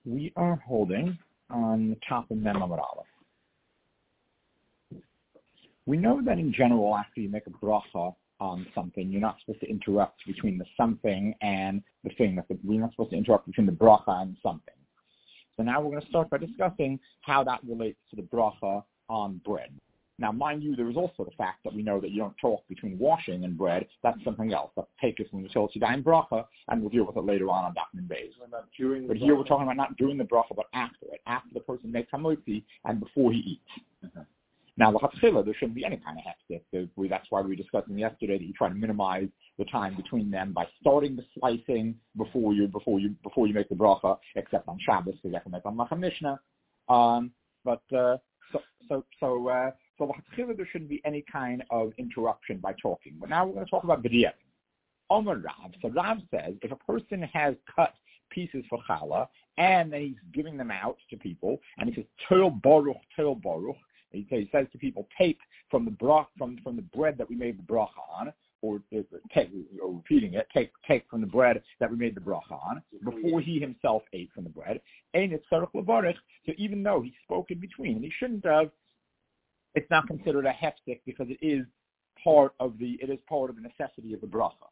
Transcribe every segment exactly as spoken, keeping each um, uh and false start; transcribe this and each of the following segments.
We are holding on the top of Mem Amud Aleph. We know that in general, after you make a bracha on something, you're not supposed to interrupt between the something and the thing. That the, we're not supposed to interrupt between the bracha and something. So now we're going to start by discussing how that relates to the bracha on bread. Now, mind you, there is also the fact that we know that you don't talk between washing and bread. That's something else. That's take us from the Shil Shidayim bracha, and we'll deal with it later on on Dafnim Beis. But here we're talking about not during the bracha, but after it, after the person makes hamotzi and before he eats. Mm-hmm. Now, l'chatchila, there shouldn't be any kind of hefsek. That's why we were discussing yesterday that you try to minimize the time between them by starting the slicing before you before you before you make the bracha, except on Shabbos, because you have to make on Malach Mishnah. Um, but uh, so so so. Uh, So there shouldn't be any kind of interruption by talking. But now we're going to talk about b'diavad. Omer Rav. So Rav says if a person has cut pieces for challah and then he's giving them out to people, and he says Toil Baruch, Toil Baruch, he says, he says to people, take from the brach from from the bread that we made the bracha on, or take, or repeating it, take take from the bread that we made the bracha on before he himself ate from the bread. Ein it tzarich levarich. So even though he spoke in between, and he shouldn't have, it's not considered a hefsek because it is part of the it is part of the necessity of the bracha.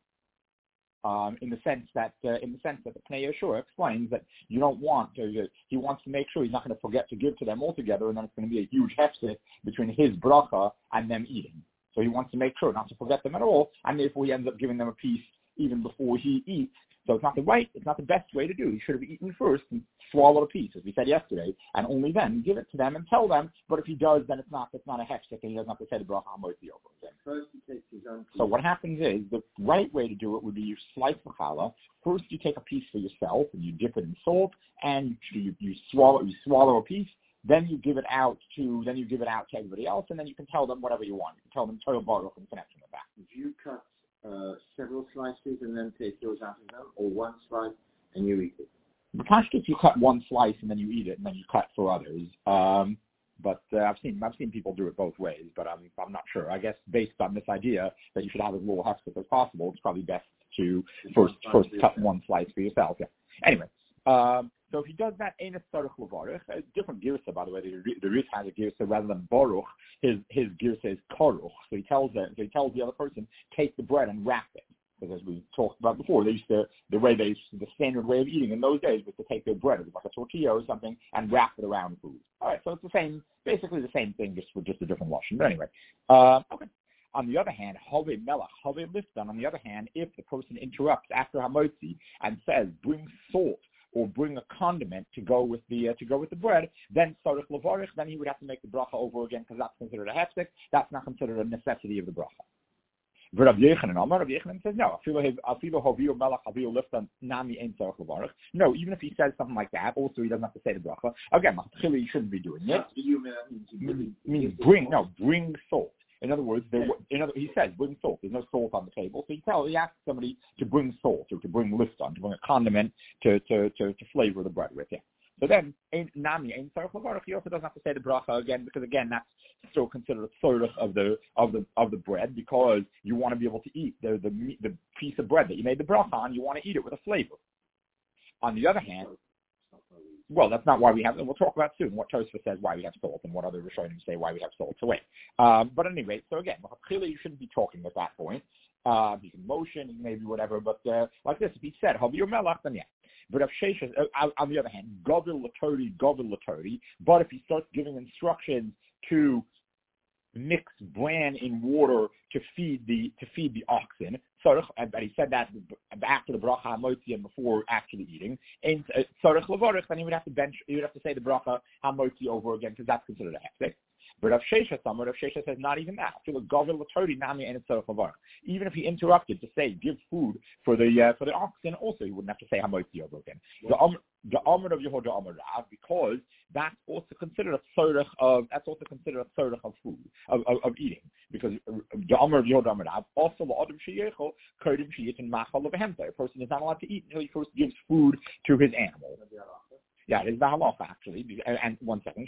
Um, in the sense that uh, in the sense that the Pnei Yeshua explains that you don't want to, he wants to make sure he's not going to forget to give to them altogether, and then it's going to be a huge hefsek between his bracha and them eating. So he wants to make sure not to forget them at all, and therefore he ends up giving them a piece even before he eats. So it's not the right, it's not the best way to do. He should have eaten first and swallowed a piece, as we said yesterday, and only then give it to them and tell them. But if he does, then it's not it's not a hefsek, and he doesn't have to say the bracha hamotzi over again. First he takes his own piece. So what happens is the right way to do it would be you slice the challah. First you take a piece for yourself and you dip it in salt, and you, you, you swallow you swallow a piece. Then you give it out to then you give it out to everybody else, and then you can tell them whatever you want. You can tell them Toil Baruch and connection with that. If you cut Uh, several slices and then take yours out of them, or one slice and you eat it? The pashtus, you cut one slice and then you eat it, and then you cut for others. Um, but uh, I've seen I've seen people do it both ways, but I'm I'm not sure. I guess based on this idea that you should have as little hefsek as possible, it's probably best to first first cut one slice for yourself. Yeah. Anyway, um, so if he does that, ain't a tzarich levarich. A different girsa, by the way. The, the Rif has a girsa rather than baruch. His his girsa is karuch. So he tells them, so he tells the other person, take the bread and wrap it. Because as we talked about before, they used to the way they the standard way of eating in those days was to take their bread, like a tortilla or something, and wrap it around food. All right, so it's the same, basically the same thing, just with just a different washing. But anyway, uh, okay. On the other hand, Have Melach, Have Liftan, on the other hand, if the person interrupts after Hamotzi and says, bring salt or bring a condiment to go with the uh, to go with the bread, then Tzarich Levarich, then he would have to make the bracha over again because that's considered a hefsek. That's not considered a necessity of the bracha. Rav Yechanan, Rav Yechanan says no. No, even if he says something like that, also he doesn't have to say the bracha. Again, he shouldn't be doing it. Means, means bring no bring salt. In other words, there, in other, he says, bring salt. There's no salt on the table. So he tells, he asks somebody to bring salt or to bring lifton, to bring a condiment to, to, to, to flavor the bread with. Yeah. So then, Nami, he also doesn't have to say the bracha again, because again, that's still considered a third of the of the of the bread, because you want to be able to eat the the the piece of bread that you made the bracha on. You want to eat it with a flavor. On the other hand, well, that's not why we have. We'll talk about soon what Tosfos says why we have salt and what other Rishonim say why we have salt. So wait, um, but anyway, so again, clearly you shouldn't be talking at that point. Uh, you can motion, maybe whatever, but uh, like this, if he said Havi your melach, then yeah. But if Sheish, uh, on the other hand, Govil Latori, Govil Latori. But if he starts giving instructions to mix bran in water to feed the to feed the oxen, so but he said that after the bracha hamotzi and before actually eating, and tzarich levarich, then he would have to bench, he would have to say the bracha hamotzi over again because that's considered a hefsek. But Rav Shesha, somewhere Rav Shesha says not even that. Even if he interrupted to say give food for the uh, for the oxen, also he wouldn't have to say hamotzi over again. The Amr the Amr of Yehuda Amr Rav, because that's also considered a tzorech of that's also considered a tzorech of food of, of, of eating, because the Amr of Yehuda Amr Rav also the Adam Sheyechol Kodim Sheyit and Machal of a person is not allowed to eat until he first gives food to his animal. Yeah, it is the halacha actually. And, and one second,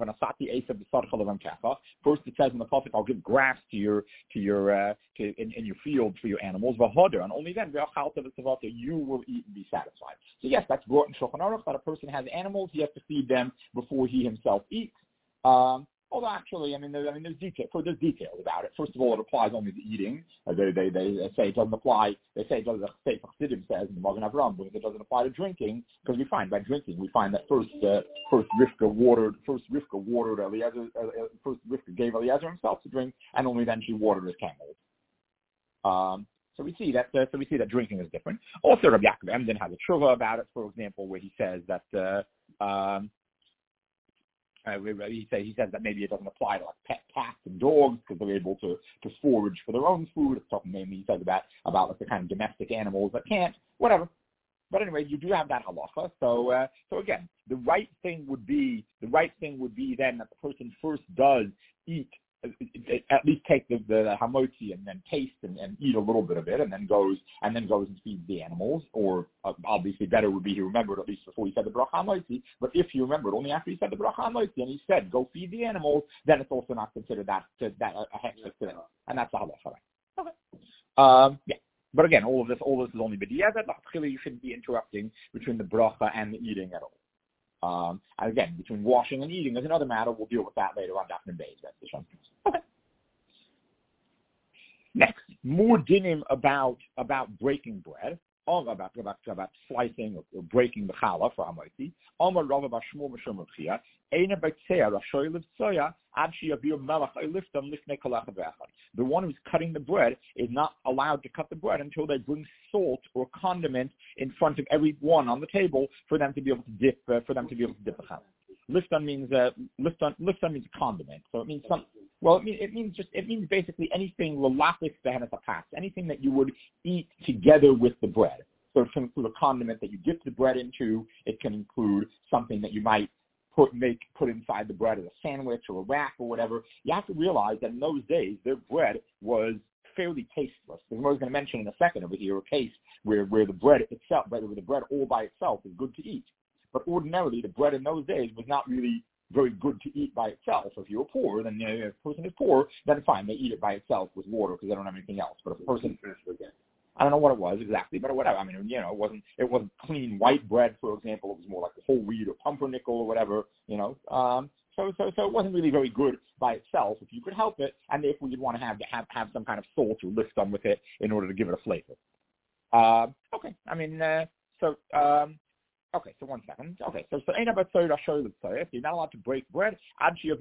first it says in the prophet, I'll give grass to your to your uh, to in, in your field for your animals, and only then you will eat and be satisfied. So yes, that's brought in Shulchan Aruch that a person has animals, he has to feed them before he himself eats. Um, Although actually, I mean, there, I mean, there's detail. So there's details about it. First of all, it applies only to eating. Uh, they, they, they say it doesn't apply. They say it doesn't. Say Chassidim says in the Magen Avraham, but it doesn't apply to drinking because we find by drinking we find that first, uh, first Rivka watered, first Rivka watered Eliezer, uh, uh, first Rivka gave Eliezer himself to drink, and only then she watered his camels. Um, so we see that. Uh, so we see that drinking is different. Also, Rabbi Yaakov Emden has a tshuva about it, for example, where he says that. Uh, um, Uh, he, say, he says that maybe it doesn't apply to like pet cats and dogs because they're able to, to forage for their own food. It's talking mainly, he says about, about like the kind of domestic animals that can't, whatever. But anyway, you do have that halacha. So, uh, so again, the right thing would be, the right thing would be then that the person first does eat, at least take the, the hamotzi and then taste and, and eat a little bit of it, and then goes and then goes and feeds the animals. Or uh, obviously, better would be he remembered at least before he said the bracha hamotzi. But if he remembered only after he said the bracha hamotzi and he said go feed the animals, then it's also not considered that to, that a, a hechsher to them, and that's the halacha. Okay. Um, yeah. But again, all of this, all this is only b'diavad. Clearly, you shouldn't be interrupting between the bracha and the eating at all. Um, and again, between washing and eating is another matter. We'll deal with that later on. Daf Nun Beis. Okay. Next, more dinim about about breaking bread, or about about about slicing or, or breaking the challah for hamotzi. Amar Rava bar Shmuel b'Shem Rechia, Eina b'Tzeya Rashoy Livtzoya Ad Sheyaviu Melach Liftam Lifnei Kol Echad Ve'echad. The one who's cutting the bread is not allowed to cut the bread until they bring salt or condiment in front of everyone on the table for them to be able to dip uh, for them to be able to dip the challah. Liftam means uh, liftam liftam means condiment, so it means some. Well, it means it means just it means basically anything lalafik behenas apas, anything that you would eat together with the bread. So it can include a condiment that you dip the bread into. It can include something that you might put make put inside the bread as a sandwich or a wrap or whatever. You have to realize that in those days their bread was fairly tasteless. As I was going to mention in a second over here, a case where, where the bread itself, where the bread all by itself is good to eat. But ordinarily, the bread in those days was not really very good to eat by itself. So if you were poor, then you know, if a person is poor, then fine, they eat it by itself with water because they don't have anything else. But if a person, I don't know what it was exactly, but whatever. I mean, you know, it wasn't it wasn't clean white bread, for example. It was more like whole wheat or pumpernickel or whatever, you know. Um, so so so it wasn't really very good by itself if you could help it, and therefore you'd want to have to have, have some kind of salt or liftam with it in order to give it a flavor. Uh, okay, I mean, uh, so. Um, Okay, so one second. Okay, so so you're not allowed to break bread until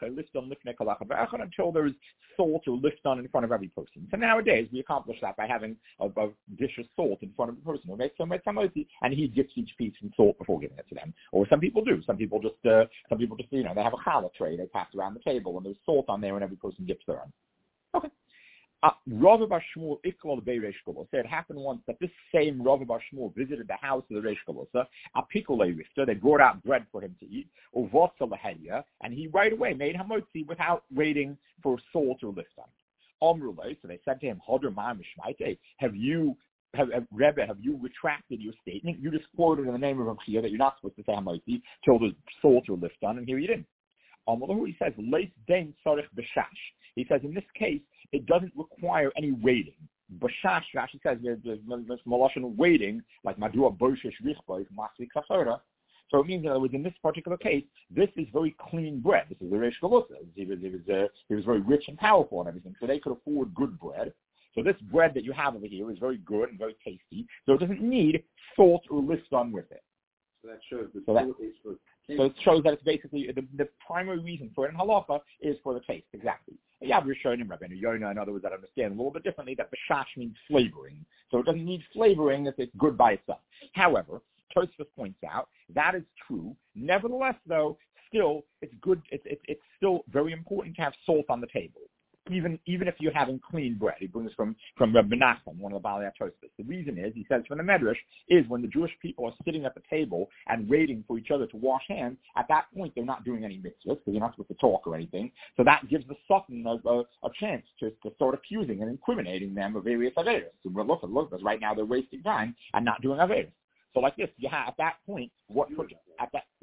there's salt or lifton in front of every person. So nowadays we accomplish that by having a, a dish of salt in front of the person who makes some and he dips each piece in salt before giving it to them. Or some people do. Some people just uh, some people just you know they have a challah tray they pass around the table and there's salt on there and every person dips their own. Okay. Uh, Rava bar Shmuel Iklal Bei Reish Kolosa. It happened once that this same Rava bar Shmuel visited the house of the Reish Kolosa. A pikole rifta, they brought out bread for him to eat. Uvotza leheya, and he right away made hamotzi without waiting for salt or liftam. Omrulay, so they said to him, Hodr ma mishmaite, have you, have, have Rebbe, have you retracted your statement? You just quoted in the name of Ramchia that you're not supposed to say hamotzi till there's salt or liftam, and here you didn't. He says, Leis dein tzarich b'shash. He says, in this case, it doesn't require any waiting. B'shash, Rashi says, there's malashon waiting, like madua boshesh richba, masri kafara. So it means, in other words, in this particular case, this is very clean bread. This is the Reish Kolosa. He was, he was, uh, he was very rich and powerful and everything, so they could afford good bread. So this bread that you have over here is very good and very tasty, so it doesn't need salt or lifton with it. So that shows the so that, is for So it shows that it's basically, the, the primary reason for it in halacha is for the taste, exactly. Yeah, we're showing him Rabbeinu Yonah, in other words, that understand a little bit differently that b'shash means flavoring. So it doesn't need flavoring if it's good by itself. However, Tosfos points out, that is true. Nevertheless, though, still, it's good, it's, it's, it's still very important to have salt on the table. Even even if you're having clean bread. He brings from, from Rabbi Menachem, one of the Baalei HaTosfos. The reason is, he says from the Medrash, is when the Jewish people are sitting at the table and waiting for each other to wash hands, at that point they're not doing any mitzvahs, because you're not supposed to talk or anything. So that gives the Satan a, a, a chance to, to start accusing and incriminating them of various averos. So look, look, because right now they're wasting time and not doing averos. So like this, you have, at that point, what put, at that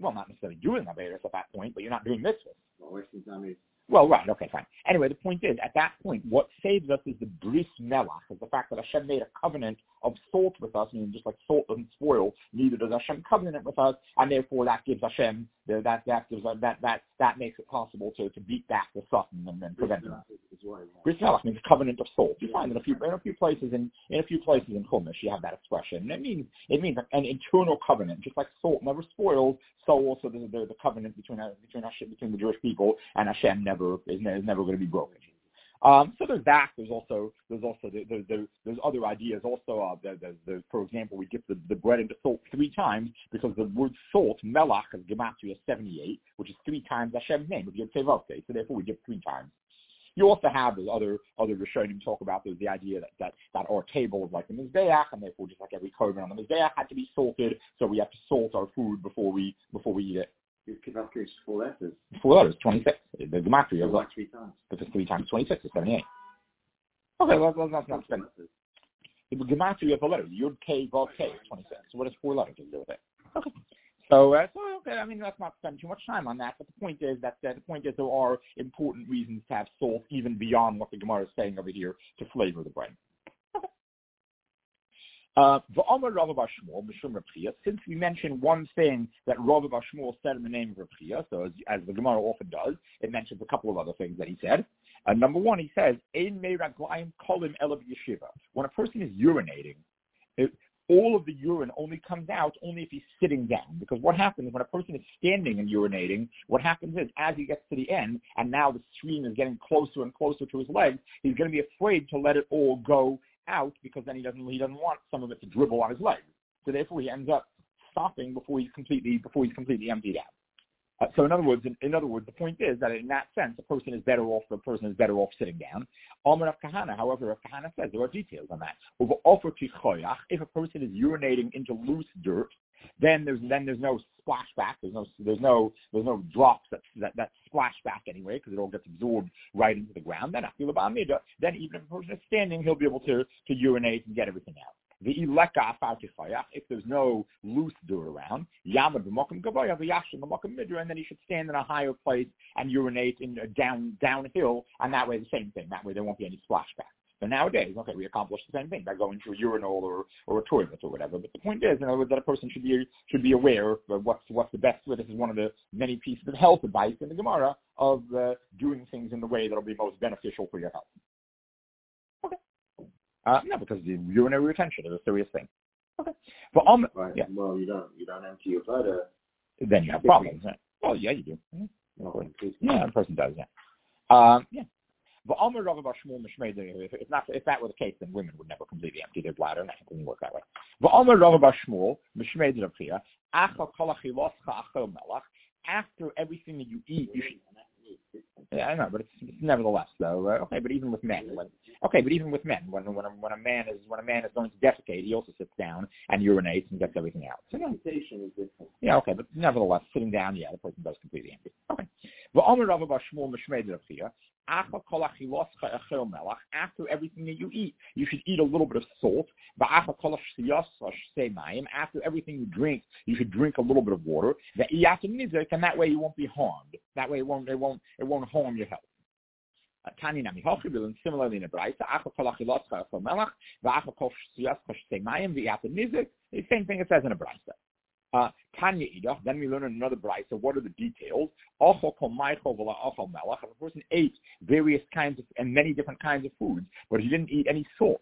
well, not necessarily doing Averis at that point, but you're not doing mitzvahs. Well, wasting time is... Well, right, okay, fine. Anyway, the point is, at that point, what saves us is the bris melach, is the fact that Hashem made a covenant of salt with us, meaning just like salt doesn't spoil, neither does Hashem covenant with us, and therefore that gives Hashem, that that gives that that that makes it possible to, to beat back the Satan and, and prevent them. Bris melach means covenant of salt. You find in a few in a few places in in a few places in Chumash you have that expression. And it means it means an internal covenant, just like salt never spoils, so also the the, the covenant between between Hashem, between the Jewish people and Hashem never is, is never going to be broken. Um, so there's that. There's also there's also the, the, the, there's other ideas. Also, uh, the, the, the, for example, we dip the, the bread into salt three times because the word salt, melach, is gematria seventy-eight, which is three times Hashem's name of Yod Tevavte. So therefore, we dip three times. You also have the other other Rishonim talk about. There's the idea that, that, that our table is like the Mizbeach, and therefore just like every korban on the Mizbeach had to be salted. So we have to salt our food before we before we eat it. You could have to four letters. Four letters, twenty-six. The gematria is like three times. Because three times twenty-six is seventy-eight. Okay, well, let's not not spend. The gematria of the letters, Yud K Vav K is twenty-six. So what does four letters do with it? Okay. So, uh, so okay. I mean, let's not spend too much time on that. But the point is that uh, the point is there are important reasons to have salt, even beyond what the Gemara is saying over here, to flavor the bread. Uh, since we mentioned one thing that Rav Shmuel said in the name of Rav Chia, so as, as the Gemara often does, it mentions a couple of other things that he said. Uh, number one, he says, Ein meiraglayim kolim elav yeshiva. When a person is urinating, it, all of the urine only comes out only if he's sitting down. Because what happens when a person is standing and urinating, what happens is as he gets to the end, and now the stream is getting closer and closer to his legs, he's going to be afraid to let it all go out because then he doesn't he doesn't want some of it to dribble on his legs. So therefore he ends up stopping before he's completely before he's completely emptied out. Uh, so in other words, in, in other words, the point is that in that sense, a person is better off. The person is better off sitting down. Amar Rav Kahana, however, Rav Kahana says there are details on that. If a person is urinating into loose dirt, then there's then there's no splashback. There's no there's no there's no drops that that, that splash back anyway because it all gets absorbed right into the ground. Then then even if a person is standing, he'll be able to to urinate and get everything out. The ileka if there's no loose dirt around, yamad b'makom gavoya v'yashim b'makom midra, and then he should stand in a higher place and urinate in uh, down downhill, and that way the same thing. That way there won't be any splashback. So nowadays, okay, we accomplish the same thing by going to a urinal or, or a toilet or whatever. But the point is, in other words, that a person should be should be aware of uh, what's what's the best way. This is one of the many pieces of health advice in the Gemara of uh, doing things in the way that will be most beneficial for your health. Okay. Uh, no, because the urinary retention is a serious thing. Okay. But um, right. yeah. Well, you don't you don't empty your bladder. Then you have problems. Right? Well, yeah, you do. Mm-hmm. Yeah, the person does. Yeah. Um, yeah. But if not, if that were the case, then women would never completely empty their bladder, and that doesn't work that way. After everything that you eat, you should. Yeah, I know, but it's, it's nevertheless though. Uh, okay, but even with men, when, okay, but even with men, when when a, when a man is when a man is going to defecate, he also sits down and urinates and gets everything out. So, yeah. yeah, okay, but nevertheless, sitting down, yeah, the person does completely empty. Okay. After everything that you eat, you should eat a little bit of salt. After everything you drink, you should drink a little bit of water. And that way you won't be harmed. That way it won't it won't it won't harm your health. Similarly in the Braisa, the same thing it says in a Braisa. Uh, Tanya Idach, then we learn in another Braisa, so what are the details? If a person ate various kinds of, and many different kinds of foods, but he didn't eat any salt,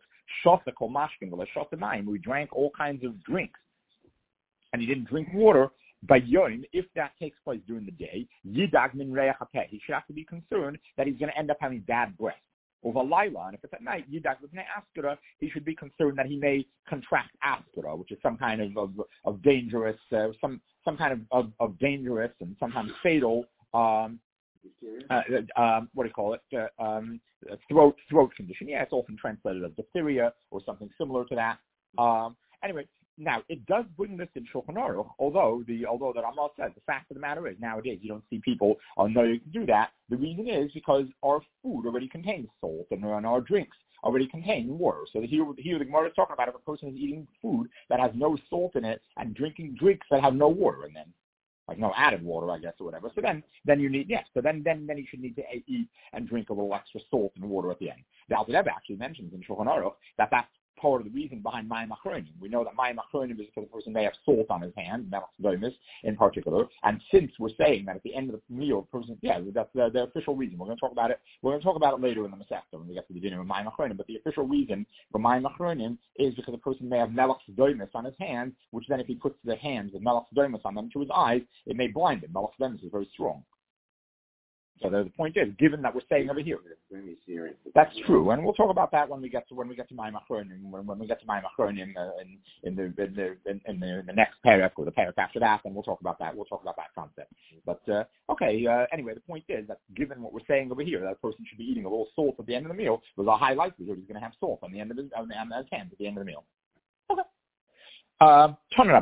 we drank all kinds of drinks, and he didn't drink water, by Yom, if that takes place during the day, Yidag min reach hapeh, he should have to be concerned that he's going to end up having bad breath. Over Laila, and if it's at night, Yidag Lifnei Askara, he should be concerned that he may contract Askara, which is some kind of of, of dangerous, uh, some some kind of, of, of dangerous and sometimes fatal, um, uh, um, what do you call it, uh, um, throat throat condition. Yeah, it's often translated as diphtheria or something similar to that. Um, anyway. Now, it does bring this in Shulchan Aruch, although the although that Amal says, the fact of the matter is, nowadays you don't see people uh, know you can do that. The reason is because our food already contains salt and, and our drinks already contain water. So here, here the Gemara is talking about if a person is eating food that has no salt in it and drinking drinks that have no water in them. like no added water, I guess, or whatever. So then, then you need, yes. So then, then, then you should need to eat and drink a little extra salt and water at the end. The Alter Rebbe actually mentions in Shulchan Aruch that that's part of the reason behind Mayim Achronim. We know that Mayim Achronim is because the person may have salt on his hand, Melech Domus in particular. And since we're saying that at the end of the meal, the person, yeah, that's the, the official reason. We're going to talk about it. We're going to talk about it later in the Masechta when we get to the beginning of Mayim Achronim. But the official reason for Mayim Achronim is because the person may have Melech Domus on his hand, which then if he puts the hands with Melech Domus on them to his eyes, it may blind him. Melech Domus is very strong. So the, the point is, given that we're saying over here, that's true, and we'll talk about that when we get to when we get to Mayim Achronim, when, when we get to Mayim Achronim uh, in, in the in the in, in the, in the next paragraph or the paragraph after that, and we'll talk about that. We'll talk about that concept. But uh, okay, uh, anyway, the point is that given what we're saying over here, that a person should be eating a little salt at the end of the meal. There's a high likelihood he's going to have salt on the end of his on, on his hands at the end of the meal. Okay. Uh,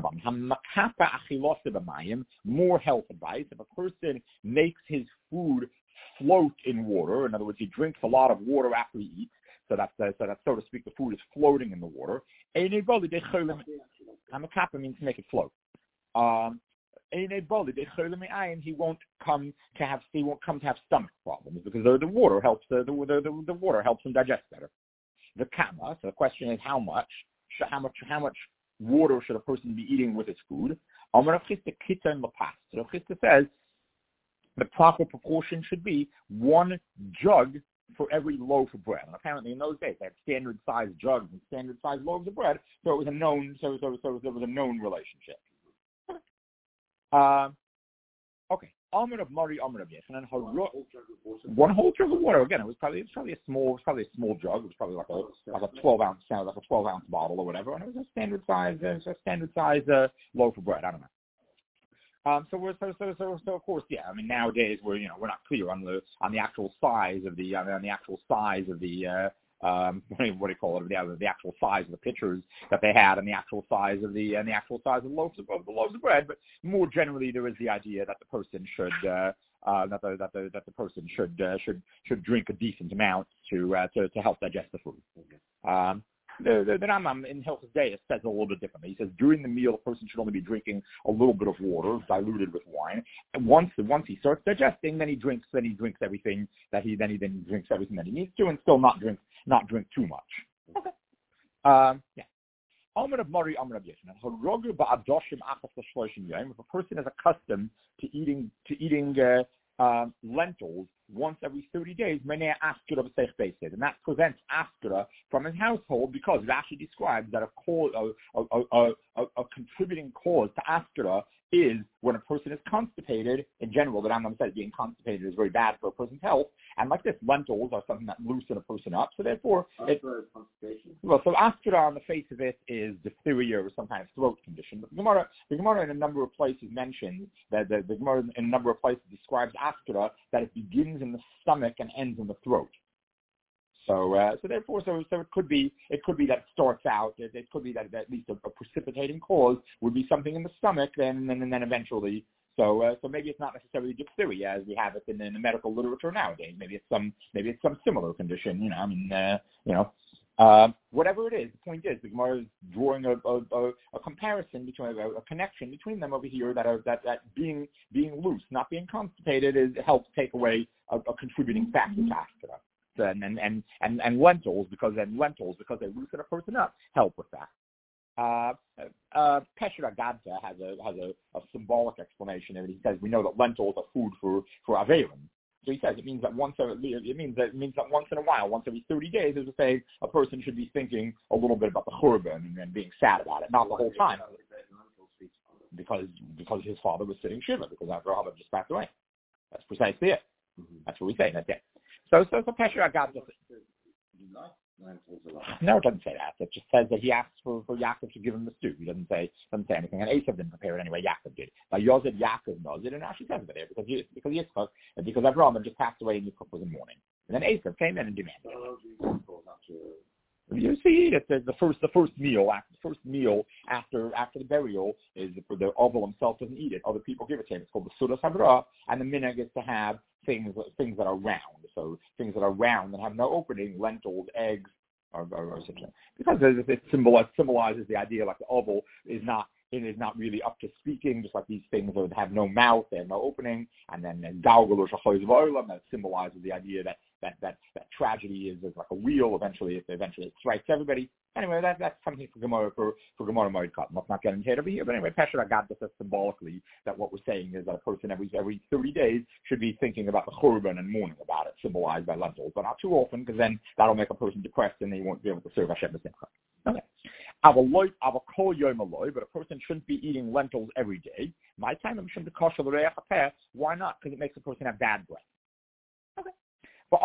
more health advice. If a person makes his food float in water, in other words, he drinks a lot of water after he eats, so that, uh, so that, so to speak, the food is floating in the water. Hamakapa means to make it float. Um, he won't come to have he won't come to have stomach problems because the, the water helps the, the, the, the water helps him digest better. The kama. So the question is how much how much how much water should a person be eating with his food? So Rav Chisda says the proper proportion should be one jug for every loaf of bread. And apparently in those days they had standard sized jugs and standard sized loaves of bread, so it was a known so so so there was a known relationship. Uh, okay. Amr of Mari, Amr of Yes, and then one whole jug of water. Again, it was probably it was probably a small, it was probably a small jug. It was probably like a like a twelve ounce, like a twelve ounce bottle or whatever, and it was a standard size, uh, a standard size uh, loaf of bread. I don't know. Um, so we're so so so so of course, yeah. I mean, nowadays we're you know we're not clear on the on the actual size of the on the actual size of the. Uh, Um, what do you call it? The, the actual size of the pitchers that they had, and the actual size of the and the actual size of the loaves of, of the loaves of bread. But more generally, there is the idea that the person should uh, uh, that the that the that the person should uh, should should drink a decent amount to uh, to to help digest the food. Um, The, the, the Rambam in Hilchos Deis says a little bit differently. He says during the meal, a person should only be drinking a little bit of water, diluted with wine. And once once he starts digesting, then he drinks. Then he drinks everything that he then he then drinks everything that he needs to, and still not drink not drink too much. Okay. Um, yeah. Amr of Mari, Amr of Yeshna. If a person is accustomed to eating to eating uh, uh, lentils once every thirty days, and that prevents askara from his household because it actually describes that a, cause, a, a, a, a, a contributing cause to askara is when a person is constipated. In general, the Rambam says being constipated is very bad for a person's health, and like this, lentils are something that loosen a person up. So therefore, it, well, so askara on the face of it is diphtheria or some kind of throat condition. But the Gemara, the Gemara in a number of places mentions that the, the Gemara in a number of places describes askara that it begins in the stomach and ends in the throat. So, uh, so therefore, so so it could be it could be that it starts out. It, it could be that, that at least a, a precipitating cause would be something in the stomach, then and, and then eventually. So, uh, so maybe it's not necessarily diphtheria as we have it in, in the medical literature nowadays. Maybe it's some maybe it's some similar condition. You know, I mean, uh, you know. Uh, whatever it is, the point is, the Gemara is drawing a, a, a, a comparison between a, a connection between them over here. That are, that that being being loose, not being constipated, is helps take away a, a contributing factor to askara. And, and and and lentils because and lentils because they loosen a person up help with that. Uh, uh, Pesher Agadta has a has a, a symbolic explanation, and he says we know that lentils are food for for Averim. So he says it means that once a, it means that it means that once in a while, once every thirty days, as I say, a person should be thinking a little bit about the Churban and, and being sad about it, not the whole time, because because his father was sitting shiva because Avraham had just passed away. That's precisely it. Mm-hmm. That's what we say. That's it. So, so, so Pesher Agadta. No, it doesn't say that. It just says that he asks for, for Yaakov to give him the stew. He doesn't say doesn't say anything. And Esav didn't prepare it anyway. Yaakov did. But Yosef Yaakov knows it, and actually says it there because he, because Yitzchak and because Avraham had just passed away and Yitzchak was in mourning. And then Esav came in and demanded it. You see that the, the first the first meal after the first meal after after the burial is for the Oval himself doesn't eat it. Other people give it to him. It's called the Sudas Habrah, and the minhag is to have things things that are round. So things that are round and have no opening, lentils, eggs, or, or, or because it, it, symbol, it symbolizes the idea like the oval is not it is not really up to speaking, just like these things that have no mouth, they have no opening, and then Galgal or Shachoiz V'olam, that symbolizes the idea that that that, that tragedy is, is like a wheel. Eventually, it eventually it strikes everybody. Anyway, that that's something for Gemara for for Gemara Moed Cut. Let's not get into it over here. But anyway, Pesher Agad says symbolically that what we're saying is that a person every every thirty days should be thinking about the Churban and mourning about it, symbolized by lentils, but not too often, because then that'll make a person depressed and they won't be able to serve Hashem B'Simcha. Okay. But a person shouldn't be eating lentils every day. My time, why not? Because it makes a person have bad breath. Okay. But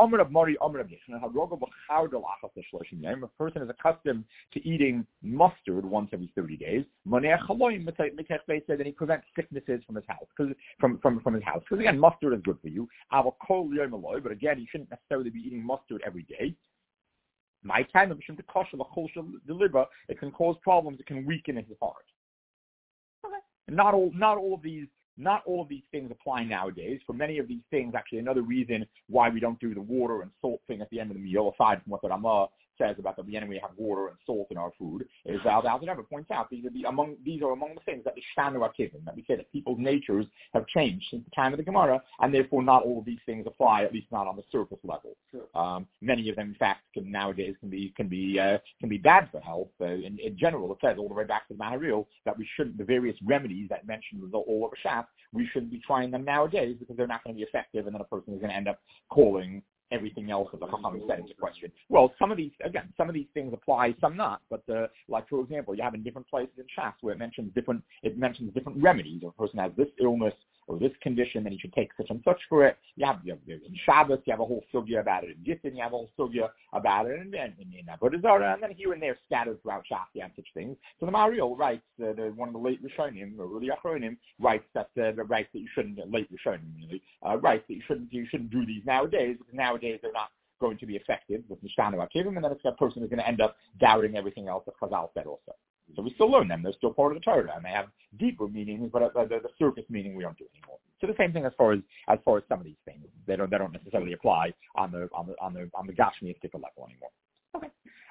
if a person is accustomed to eating mustard once every thirty days, then he prevents sicknesses from his house, because from, from, from his house. Because again, mustard is good for you. But again, you shouldn't necessarily be eating mustard every day. My time, the liver, it can cause problems. It can weaken his heart. Okay. Not all, not all of these, not all of these things apply nowadays. For many of these things, actually, another reason why we don't do the water and salt thing at the end of the meal, aside from what the Ramah says about that we anyway have water and salt in our food, is Al Alter points out these are the among these are among the things that the Shanu are given, that we say that people's natures have changed since the time of the Gemara, and therefore not all of these things apply, at least not on the surface level. Sure. Um, many of them, in fact, can nowadays can be can be uh, can be bad for health. Uh, in, in general, it says all the way back to the Maharil that we shouldn't, the various remedies that mentioned all over Shas, we shouldn't be trying them nowadays because they're not going to be effective, and then a person is going to end up calling everything else that the Chacham said into question. Well, some of these, again, some of these things apply, some not. But uh, like, for example, you have in different places in Shas where it mentions different, it mentions different remedies. If a person has this illness or this condition, then he should take such and such for it. You have, you have in Shabbos, you have a whole sugya about it. In Gittin, you have a whole sugya about it. And then in, in Avodah Zarah, and then here and there scattered throughout Shas, you have such things. So the Maharil writes, uh, the, one of the late Rishonim, or really Achronim, writes that uh, writes that you shouldn't, late Rishonim really, uh, writes that you shouldn't, you shouldn't do these nowadays, because nowadays they're not going to be effective with Mishtanu Akivim, and then that person is going to end up doubting everything else that Chazal said also. So we still learn them. They're still part of the Torah, and they have deeper meanings, but uh, the, the surface meaning we don't do anymore. So the same thing as far as as far as some of these things. They don't they don't necessarily apply on the on the on the on the Gashmiistic level anymore. Okay.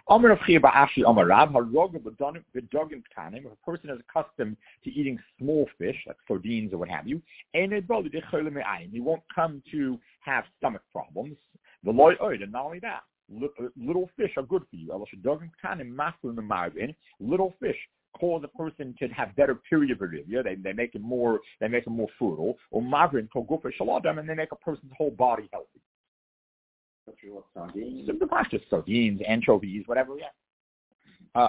If a person is accustomed to eating small fish, like sardines or what have you, he won't come to have stomach problems. The loy oid, and not only that, little fish are good for you. Little fish cause a person to have better period. They they make it more they make it more fruitful. Or magrin and they make a person's whole body healthy. Sardines, the pasta, sardines, anchovies, whatever. Yeah. Uh,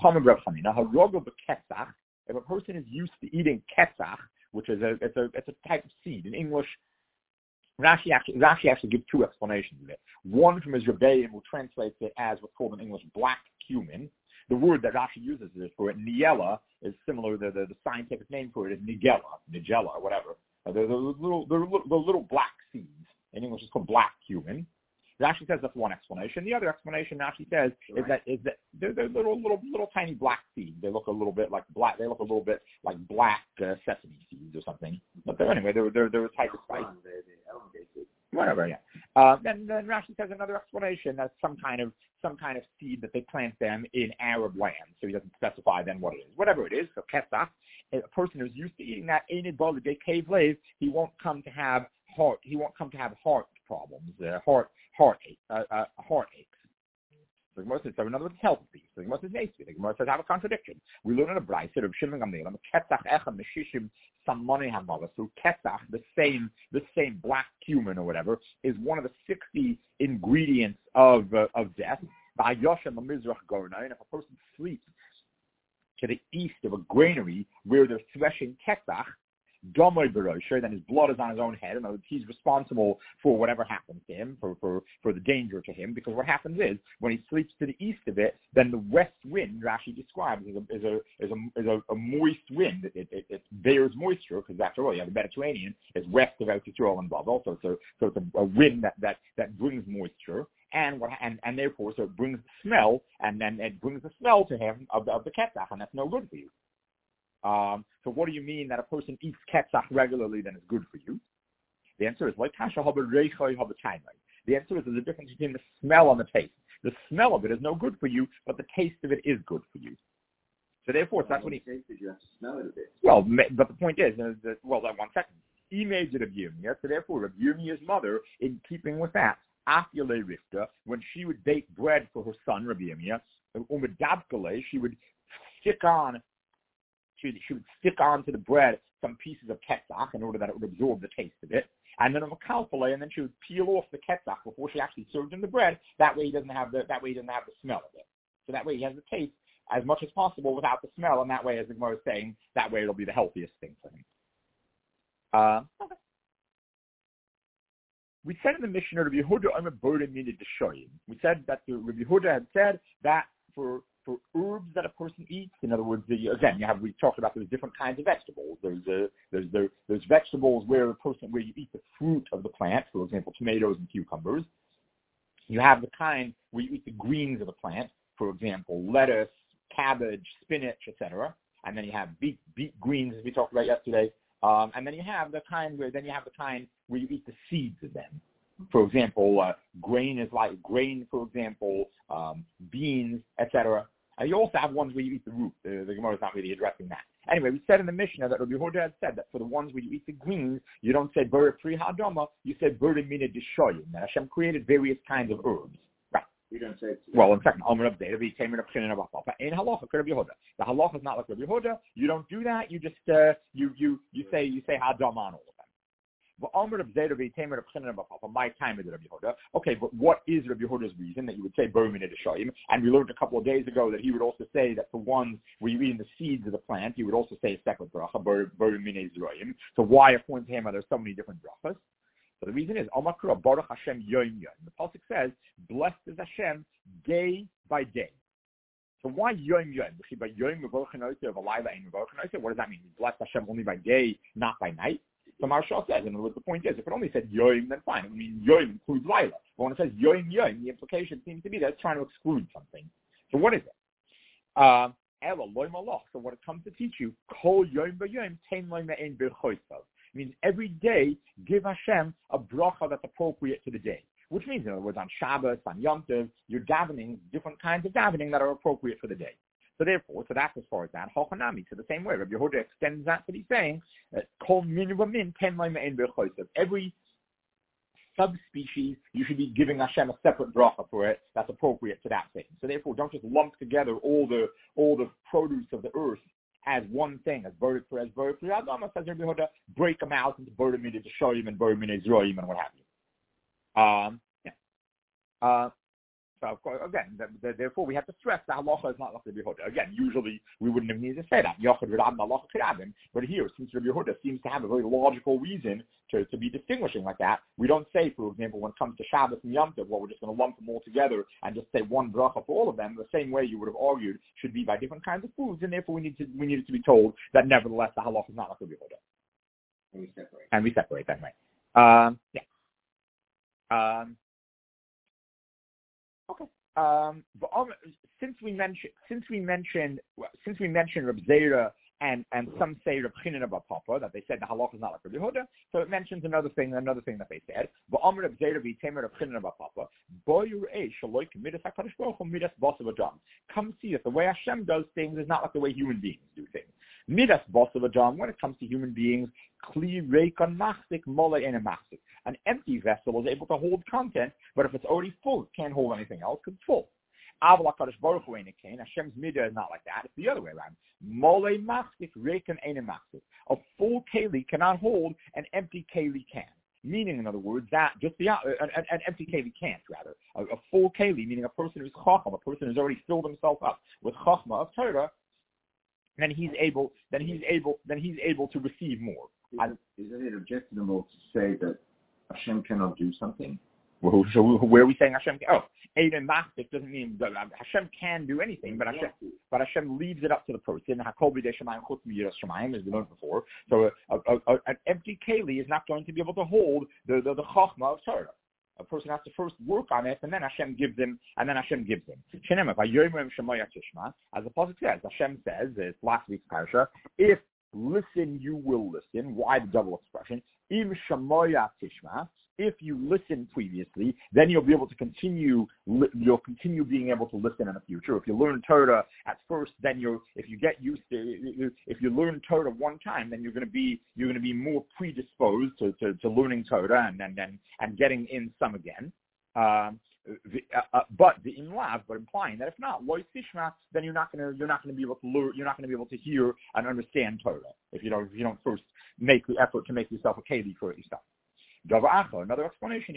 if a person is used to eating ketzach, which is a it's a it's a type of seed in English. Rashi actually, Rashi actually gives two explanations of it. One from his Rebbeim, who translates it as what's called in English black cumin. The word that Rashi uses for it, niella, is similar. The, the, the scientific name for it is nigella, nigella, or whatever. Uh, they're, they're, little, they're little, they're little black seeds. In English, it's called black cumin. Rashi says that's one explanation. The other explanation Rashi says is that is that they're, they're little, little, little tiny black seeds. They look a little bit like black. They look a little bit like black uh, sesame seeds or something. But they're, anyway, they're they're, they're a type of spice. Whatever, yeah. Uh, then, then Rashi says another explanation that's some kind of some kind of seed that they plant them in Arab land. So he doesn't specify then what it is. Whatever it is, so kesach, a person who's used to eating that ain't ball de cave lays, he won't come to have heart. He won't come to have heart problems, uh, heart heartache, uh, uh, heartaches. So the Gemara says, so in other words, it's healthy. So the Gemara says, nasty. The Gemara says, have a contradiction. We learn in a brayso of Shimon Gamliel, Ketzach Echad Meshishim Samani Hamala. So Ketzach, the same, the same black cumin or whatever, is one of the sixty ingredients of uh, of death. By Yoshem Mizrach Gorna, and if a person sleeps to the east of a granary where they're threshing Ketzach, Domoy Barosher, then his blood is on his own head, and he's responsible for whatever happens to him, for, for, for the danger to him, because what happens is, when he sleeps to the east of it, then the west wind, Rashi describes, is a, is a, is a, is a, a moist wind. It, it, it bears moisture, because after all, you have the Mediterranean, it's west of Eretz Yisrael and Bavel, so, so, so it's a, a wind that, that, that brings moisture, and what, and, and therefore, so it brings the smell, and then it brings the smell to him of, of the ketzach, and that's no good for you. Um, so what do you mean that a person eats ketzach regularly, then it's good for you? The answer is like kasha haba reichai haba taimai. The answer is there's a difference between the smell and the taste. The smell of it is no good for you, but the taste of it is good for you. So therefore, well, that's what he tasted. You have to smell it a bit. Well, but the point is, uh, that, well, that one second. He made it of Yirmiyah, so therefore, Rabbi Yirmiyah's mother, in keeping with that, Afyale Rifta, when she would bake bread for her son, Rabbi Yirmiyah, Umedabkale, she would stick on, she, she would stick onto the bread some pieces of ketzach in order that it would absorb the taste of it. And then a kalfale, and then she would peel off the ketzach before she actually served him the bread. That way he doesn't have the that way he doesn't have the smell of it. So that way he has the taste as much as possible without the smell, and that way, as the Gemara is saying, that way it'll be the healthiest thing for him. Uh, okay. We said in the Mishnah, Rabbi Yehuda, I'm a burden needed to show you. We said that the Rabbi Yehuda had said that for for herbs that a person eats, in other words, the, again, you have we talked about there's different kinds of vegetables. There's a, there's there, there's vegetables where a person where you eat the fruit of the plant, for example, tomatoes and cucumbers. You have the kind where you eat the greens of the plant, for example, lettuce, cabbage, spinach, et cetera. And then you have beet, beet greens, as we talked about yesterday. Um, and then you have the kind where then you have the kind where you eat the seeds of them. For example, uh, grain is like grain, for example, um, beans, et cetera. And you also have ones where you eat the root. The, the Gemara is not really addressing that. Anyway, we said in the Mishnah that Rabbi Yehuda had said that for the ones where you eat the greens, you don't say Bura Pri Hadama, you say Bura Mina Dishoyim. That Hashem created various kinds of herbs. Right. You don't say it. Well, in fact, Amr of Data, came in a Pshin of Papa. In halacha, Rabbi Yehuda. The halacha is not like Rabbi Yehuda. You don't do that. You just uh, you you you say you say Hadam on all of them. But Amr of Data, came in a Pshin of Papa. My time is Rabbi Yehuda. Okay, but what is Rabbi Yehuda's reason that you would say Bura Mina Dishoyim? And we learned a couple of days ago that he would also say that for ones where you eat the seeds of the plant, he would also say a second bracha, Bura Mina Zroyim. So why, according to him, are there so many different brachas? So the reason is, Amakra Baruch Hashem Yom Yom. The pasuk says, blessed is Hashem day by day. So why Yom Yom? What does that mean? Bless Hashem only by day, not by night? So Maharsha says, and the point is, if it only said Yom, then fine. I mean, Yom includes Laila. But when it says Yom Yom, the implication seems to be that it's trying to exclude something. So what is it? Um, so what it comes to teach you, Kol Yom B'Yom, Tein Lo Me'en B'Choysav. Means every day give Hashem a bracha that's appropriate to the day. Which means, in other words, on Shabbos, on Yom Tov, you're davening, different kinds of davening that are appropriate for the day. So therefore, so that's as far as that. Hochanami, so the same way, Rabbi Yehuda extends that, but he's saying, Kol min v'min ten lo me'en b'choysav. Every subspecies, you should be giving Hashem a separate bracha for it that's appropriate to that thing. So therefore, don't just lump together all the all the produce of the earth as one thing, as Bura as Bura Pri Hadama, says Rabbi Yehuda, break them out into Bura Mina Dishoyim and Bura Mina Zroyim and what have you. Um, yeah. Uh, so, of course, again, the, the, therefore, we have to stress that halacha is not like Rabbi Yehuda. Again, usually we wouldn't have needed to say that. But here, since Rabbi Yehuda seems to have a very logical reason to, to be distinguishing like that, we don't say, for example, when it comes to Shabbos and Yom Tov, well, we're just going to lump them all together and just say one bracha for all of them. The same way you would have argued should be by different kinds of foods, and therefore we need to we needed to be told that nevertheless the halacha is not like Rabbi Yehuda. And we separate. And we separate that way. Um, yeah. Um, Okay. Um, but um, since we mentioned, since we mentioned, since we mentioned Reb Zera and and some say Reb Chinan Bar Papa that they said the halacha is not like Rabbi Yehuda, so it mentions another thing, another thing that they said. But Amr Reb Zera v'Tamer Reb Chinan Bar Papa, boy Yurei shaloi midas Hakadosh Baruch Hu midas basav adam. Come see that the way Hashem does things is not like the way human beings do things. Midas basav adam. When it comes to human beings, kli reikon machzik mole ene machzik. An empty vessel is able to hold content, but if it's already full, it can't hold anything else because it's full. Aval HaKadosh Baruch Hu ain't a Hashem's midah is not like that. It's the other way around. Mole machzik reikon ene machzik. A full keli cannot hold, an empty keli can. Meaning, in other words, that just the an, an, an empty keli can't. Rather, a, a full keli, meaning a person who's chacham, a person who's already filled himself up with chachma of Torah, then he's able, then he's able, then he's able to receive more. Isn't, isn't it objectionable to say that Hashem cannot do something? Well, so where are we saying Hashem can? Oh, Eidon Machzik doesn't mean that Hashem can do anything, but Hashem, but Hashem leaves it up to the person. Hakol b'dei shemayim chutz miyiras shemayim, as we learned before. So a, a, a, an empty keli is not going to be able to hold the the, the chachma of Torah. A person has to first work on it, and then Hashem gives him, and then Hashem gives him. As the pasuk says, Hashem says, it's last week's parasha, if listen, you will listen. Why the double expression? Im shamoya tishma. If you listen previously, then you'll be able to continue. You'll continue being able to listen in the future. If you learn Torah at first, then you're. If you get used to, if you learn Torah one time, then you're going to be you're going to be more predisposed to, to, to learning Torah and and and, and getting in some again. Um, the, uh, uh, but the imlav, but implying that if not loy tishma, then you're not going to you're not going to be able to learn. You're not going to be able to hear and understand Torah if you don't if you don't first make the effort to make yourself a keli for yourself. Another explanation,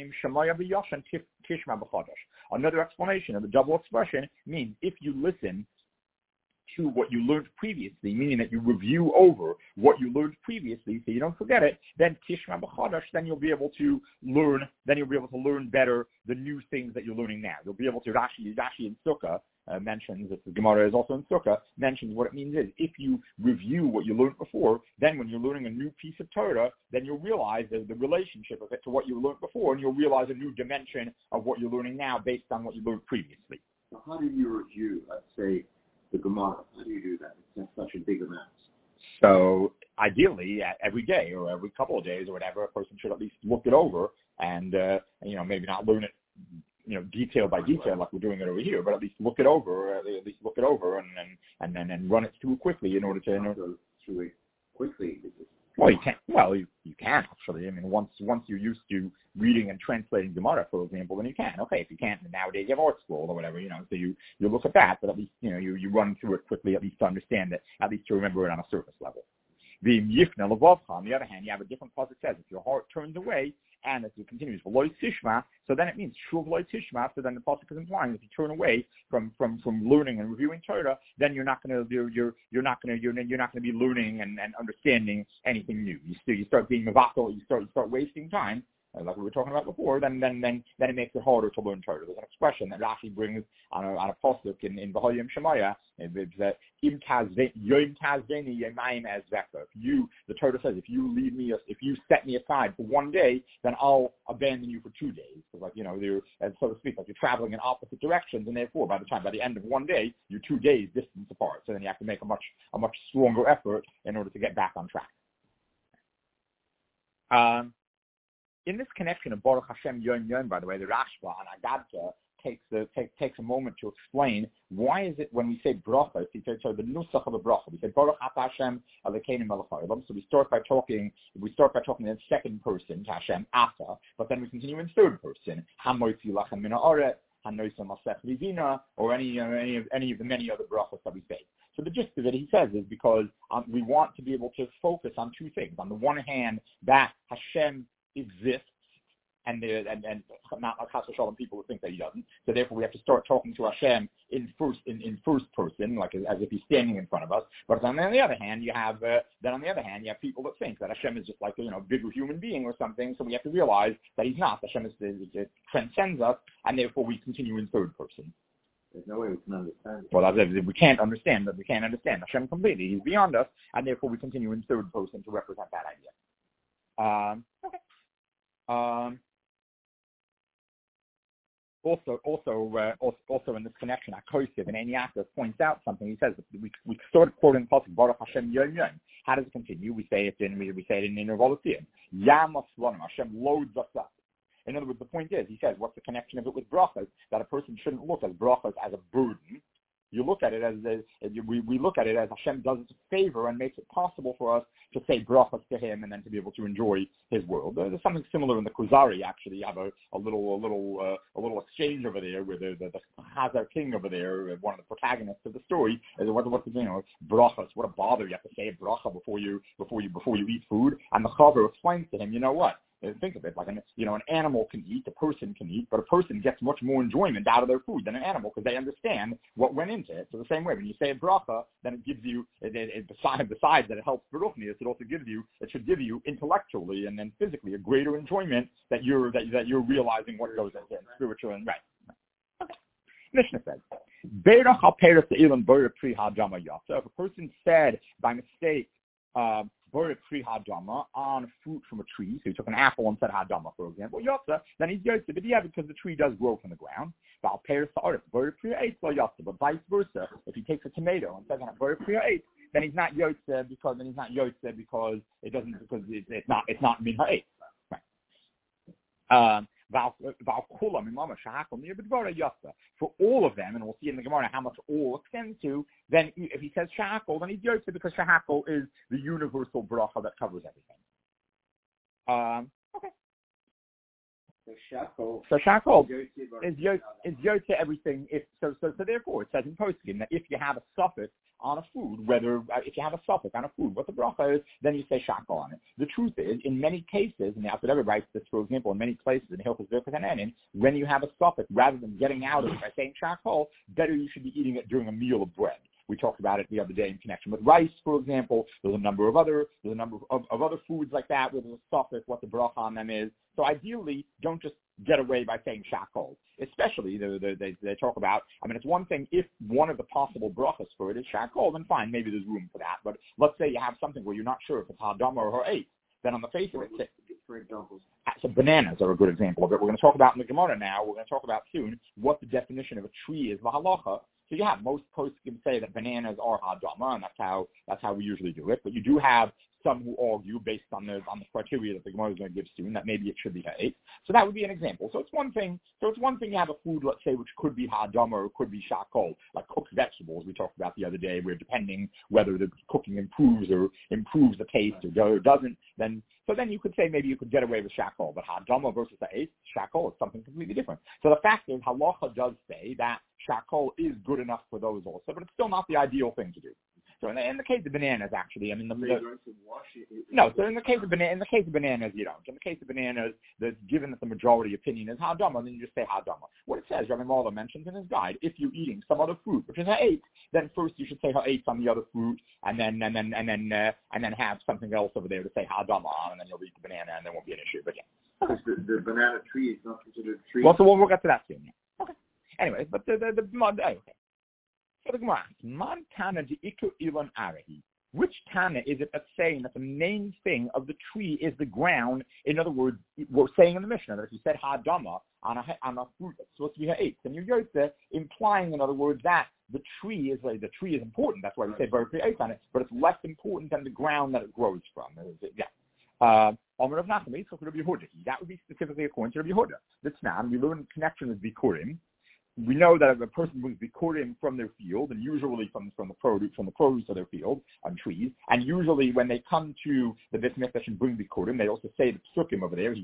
Another explanation of the double expression means if you listen to what you learned previously, meaning that you review over what you learned previously so you don't forget it, then tishma b'chadash, then you'll be able to learn, then you'll be able to learn better the new things that you're learning now. You'll be able to, Rashi, Rashi in Sukkah uh, mentions, if the Gemara is also in Sukkah, mentions what it means is, if you review what you learned before, then when you're learning a new piece of Torah, then you'll realize the, the relationship of it to what you learned before, and you'll realize a new dimension of what you're learning now based on what you learned previously. So how do you review, let's say, the Gemara? How do you do that? It's such a big amount. So ideally, every day or every couple of days or whatever, a person should at least look it over and, uh, you know, maybe not learn it, you know, detail by detail like we're doing it over here, but at least look it over, or at least look it over and then and then and run it through quickly in order to. In order, go through it quickly. Well, you can. Well, you, you can actually. I mean, once once you're used to reading and translating Gemara, for example, then you can. Okay, if you can't, then nowadays you have Art Scroll or whatever, you know. So you, you look at that, but at least you know you, you run through it quickly, at least to understand it, at least to remember it on a surface level. The Yifna Levavcha, on the other hand, you have a different pasuk says if your heart turns away, and as it continues V'lo tishma, so then it means shuv lo tishma. So then the pasuk is implying if you turn away from, from, from learning and reviewing Torah, then you're not going to you're, you're you're not going to you're, you're not going to be learning and, and understanding anything new. You still you start being mavakel, you start you start wasting time. Uh, like we were talking about before, then then then then it makes it harder to learn Torah. There's an expression that Rashi brings on a on a pasuk in in V'hoyim Shemaya. It's that im kazeni yom kazeni yemayim as vekta. If you, the Torah says, if you leave me, if you set me aside for one day, then I'll abandon you for two days. So like you know, they're and so to speak, like you're traveling in opposite directions, and therefore by the time by the end of one day, you're two days distance apart. So then you have to make a much a much stronger effort in order to get back on track. Um. In this connection of Baruch Hashem Yom Yom, by the way, the Rashba on Agadka takes the take, takes a moment to explain why is it when we say bracha, so the nusach of a bracha, we say Baruch Hashem Elokeinu Melech Haolam. So we start by talking, we start by talking in second person to Hashem Ata, but then we continue in third person Hamoitzi Lachem Min Haaretz, Hanoisam Masech Livina, or any uh, any of any of the many other brachas that we say. So the gist of it, he says, is because um, we want to be able to focus on two things. On the one hand, that Hashem exists, and the, and and not like Chas v'Shalom people who think that he doesn't. So therefore, we have to start talking to Hashem in first in, in first person, like as, as if he's standing in front of us. But on the other hand, you have uh, then on the other hand, you have people that think that Hashem is just like a, you know bigger human being or something. So we have to realize that he's not. Hashem is it transcends us, and therefore we continue in third person. There's no way we can understand it. Well, we can't understand that we can't understand Hashem completely. He's beyond us, and therefore we continue in third person to represent that idea. Um, okay. Um, also, also, uh, also, also in this connection, Akosiv and Eniakov points out something. He says we we started quoting Pasuk Baruch Hashem Yom Yom. How does it continue? We say it in we, we say it in in Revolution. Yamos Lanim. Hashem loads us up. In other words, the point is, he says, what's the connection of it with brachas? That a person shouldn't look at brachas as a burden. You look at it as, as we, we look at it as Hashem does us a favor and makes it possible for us to say brachas to Him and then to be able to enjoy His world. There's something similar in the Kuzari. Actually, you have a, a little a little uh, a little exchange over there where the the, the Hazar king over there, one of the protagonists of the story, is what what you know brachas. What a bother! You have to say a bracha before you before you before you eat food. And the Chaver explains to him, you know what? Think of it like an, you know, an animal can eat, a person can eat, but a person gets much more enjoyment out of their food than an animal because they understand what went into it. So the same way, when you say a bracha, then it gives you, it, it, it, besides, besides that it helps beruchnius, it also gives you, it should give you intellectually and then physically a greater enjoyment that you're that, that you're realizing what goes into it, spiritual and right. Okay. Mishnah says, so if a person said by mistake, uh, on fruit from a tree, so he took an apple and said hadama, for example, yotza, then he's yotza, but yeah, because the tree does grow from the ground. But vice versa, if he takes a tomato and says then he's not yotze because then he's not yotze because it doesn't because it, it's not it's not min ha'etz. Right. Um, For all of them, and we'll see in the Gemara how much all extends to, then if he says shahakol, then he's yotze because shahakol is the universal bracha that covers everything. Um, okay. So shahakol, so shahakol is yotze is yotze everything. If so, so so therefore it says in poskim that if you have a suffix on a food, whether if you have a suffix on a food, what the bracha is, then you say shahakol on it. The truth is, in many cases, and the Alter Rebbe writes this, for example, in many places in Hilchos Birkas Hanenin, when you have a suffix, rather than getting out of it by saying shahakol, better you should be eating it during a meal of bread. We talked about it the other day in connection with rice, for example. There's a number of other there's a number of, of other foods like that where there's a suffix, what the bracha on them is. So ideally, don't just get away by saying shahakol. Especially, they, they, they talk about, I mean, it's one thing if one of the possible brachas for it is shahakol, then fine, maybe there's room for that. But let's say you have something where you're not sure if it's hadama or ha'etz, then on the face of it, say, for example, so bananas are a good example of it. We're going to talk about in the Gemara now, we're going to talk about soon what the definition of a tree is, v'halacha. So you have most posts can say that bananas are hadama, and that's how that's how we usually do it. But you do have some who argue based on the on the criteria that the Gemara is going to give soon that maybe it should be ha'etz. So that would be an example. So it's one thing. So it's one thing you have a food, let's say, which could be hadama or could be shahakol, like cooked vegetables we talked about the other day, where depending whether the cooking improves or improves the taste or doesn't, then so then you could say maybe you could get away with shahakol. But hadama versus ha'etz, shahakol is something completely different. So the fact is, halacha does say that shahakol is good enough for those also, but it's still not the ideal thing to do. So in the, in the case of bananas, actually, I mean, the, the, no. So in the case of banana, in the case of bananas, you don't. In the case of bananas, the, given that the majority opinion is hadama, then you just say hadama. What it says, Rabbi Marla mentions in his guide, if you're eating some other fruit, which is ha'etz, then first you should say ha'etz on the other fruit, and then and then and then uh, and then have something else over there to say hadama on, and then you'll eat the banana, and there won't be an issue. But yeah, because the, the banana tree is not considered a tree. Well, so we'll, we'll get to that soon. Yeah. Okay. Anyway, but the the, the, the oh, okay. So the Gemara, man tana de iku ilon arehi. Which Tana is it that's saying that the main thing of the tree is the ground? In other words, we're saying in the Mishnah that if you said Hadama on a, on a fruit that's supposed to be Ha'etz, then you're Yotze, implying, in other words, that the tree is like, the tree is important. That's why we say Baruch Ha'etz on it, but it's less important than the ground that it grows from. Yeah. Uh, that would be specifically according to Rabbi Yehuda. That's now, we learn in connection with Bikurim. We know that if a person brings bikurim from their field, and usually from, from the produce from the produce of their field on trees, and usually when they come to the Beit Mikdash and bring bikurim, they also say the psukim over there,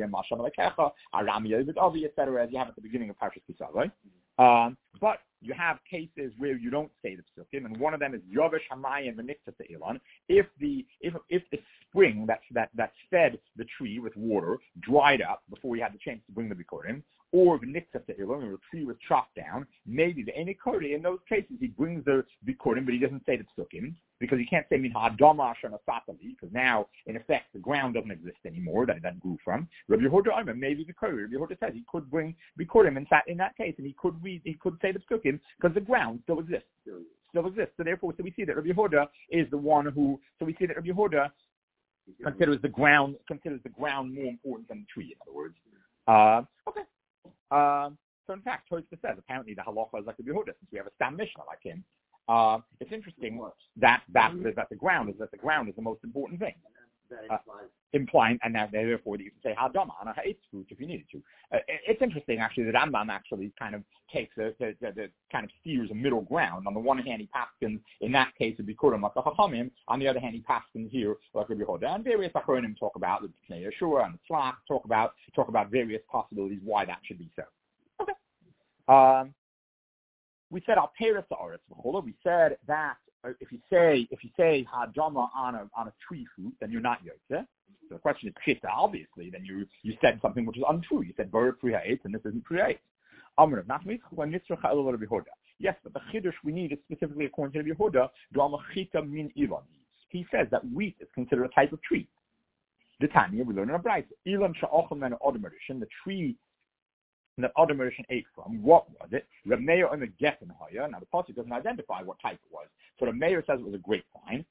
et cetera, as you have at the beginning of Parshas Kisah, right? Um, but you have cases where you don't say the psukim, and one of them is Yovesh Hamayim V'Nikta Te'ilon. If the if if the spring that that that fed the tree with water dried up before we had the chance to bring the bikurim, or V'Nikta Te'ilon, or the tree was chopped down, maybe the Enikori, in those cases he brings the bikurim, but he doesn't say the psukim, because he can't say min ha'adama shana satali, because now in effect the ground doesn't exist anymore that that grew from. Rabbi Yehuda, maybe the Rabbi Yehuda says he could bring bikurim in that in that case, and he could read, he could say the psukim because the ground still exists, still exists. So therefore, so we see that Rabbi Yehuda is the one who. So we see that Rabbi Yehuda considers the ground considers the ground more important than the tree. In other words, uh, okay. Uh, so in fact, Tosfos says apparently the halacha is like Rabbi Yehuda, since we have a Stam Mishnah like him. Uh, it's interesting that that that the ground is that the ground is the most important thing. Uh, implying, and now therefore that you can say hadama on a ha'etz fruit if you needed to. Uh, it's interesting actually that Rambam actually kind of takes a, the, the, the kind of steers a middle ground. On the one hand, he paskins in that case it'd be kurim like the chachamim. On the other hand, he paskins here like Rabbi Yehuda. And various achronim talk about the Pnei Yeshua and the Tzlach, talk about talk about various possibilities why that should be so. Okay. Um, we said al peres ha'aretz v'chola. We said that uh, if you say if you say hadama on a on a tree fruit, then you're not yotze. So the question is pshita. Obviously, then you you said something which is untrue. You said baruch pri ha'etz, and this isn't pri ha'etz. Amr not when mitzvah el Rabbi Yehuda. Yes, but the chiddush we need is specifically according to Rabbi Yehuda. Dama chita min ilan. He says that wheat is considered a type of tree. The Tanya we learn in a brayta. Ilan sha'achol men adam rishon, the tree that Adam Rishon ate from. What was it? Reb Meir on the Geffen Haya. Now the pasuk doesn't identify what type it was. So the Meir says it was a grapevine.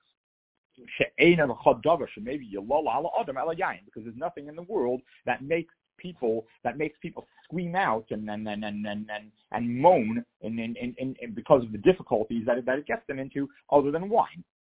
Maybe because there's nothing in the world that makes people that makes people scream out and and and and and, and, and moan and, and, and, and because of the difficulties that it, that it gets them into, other than wine.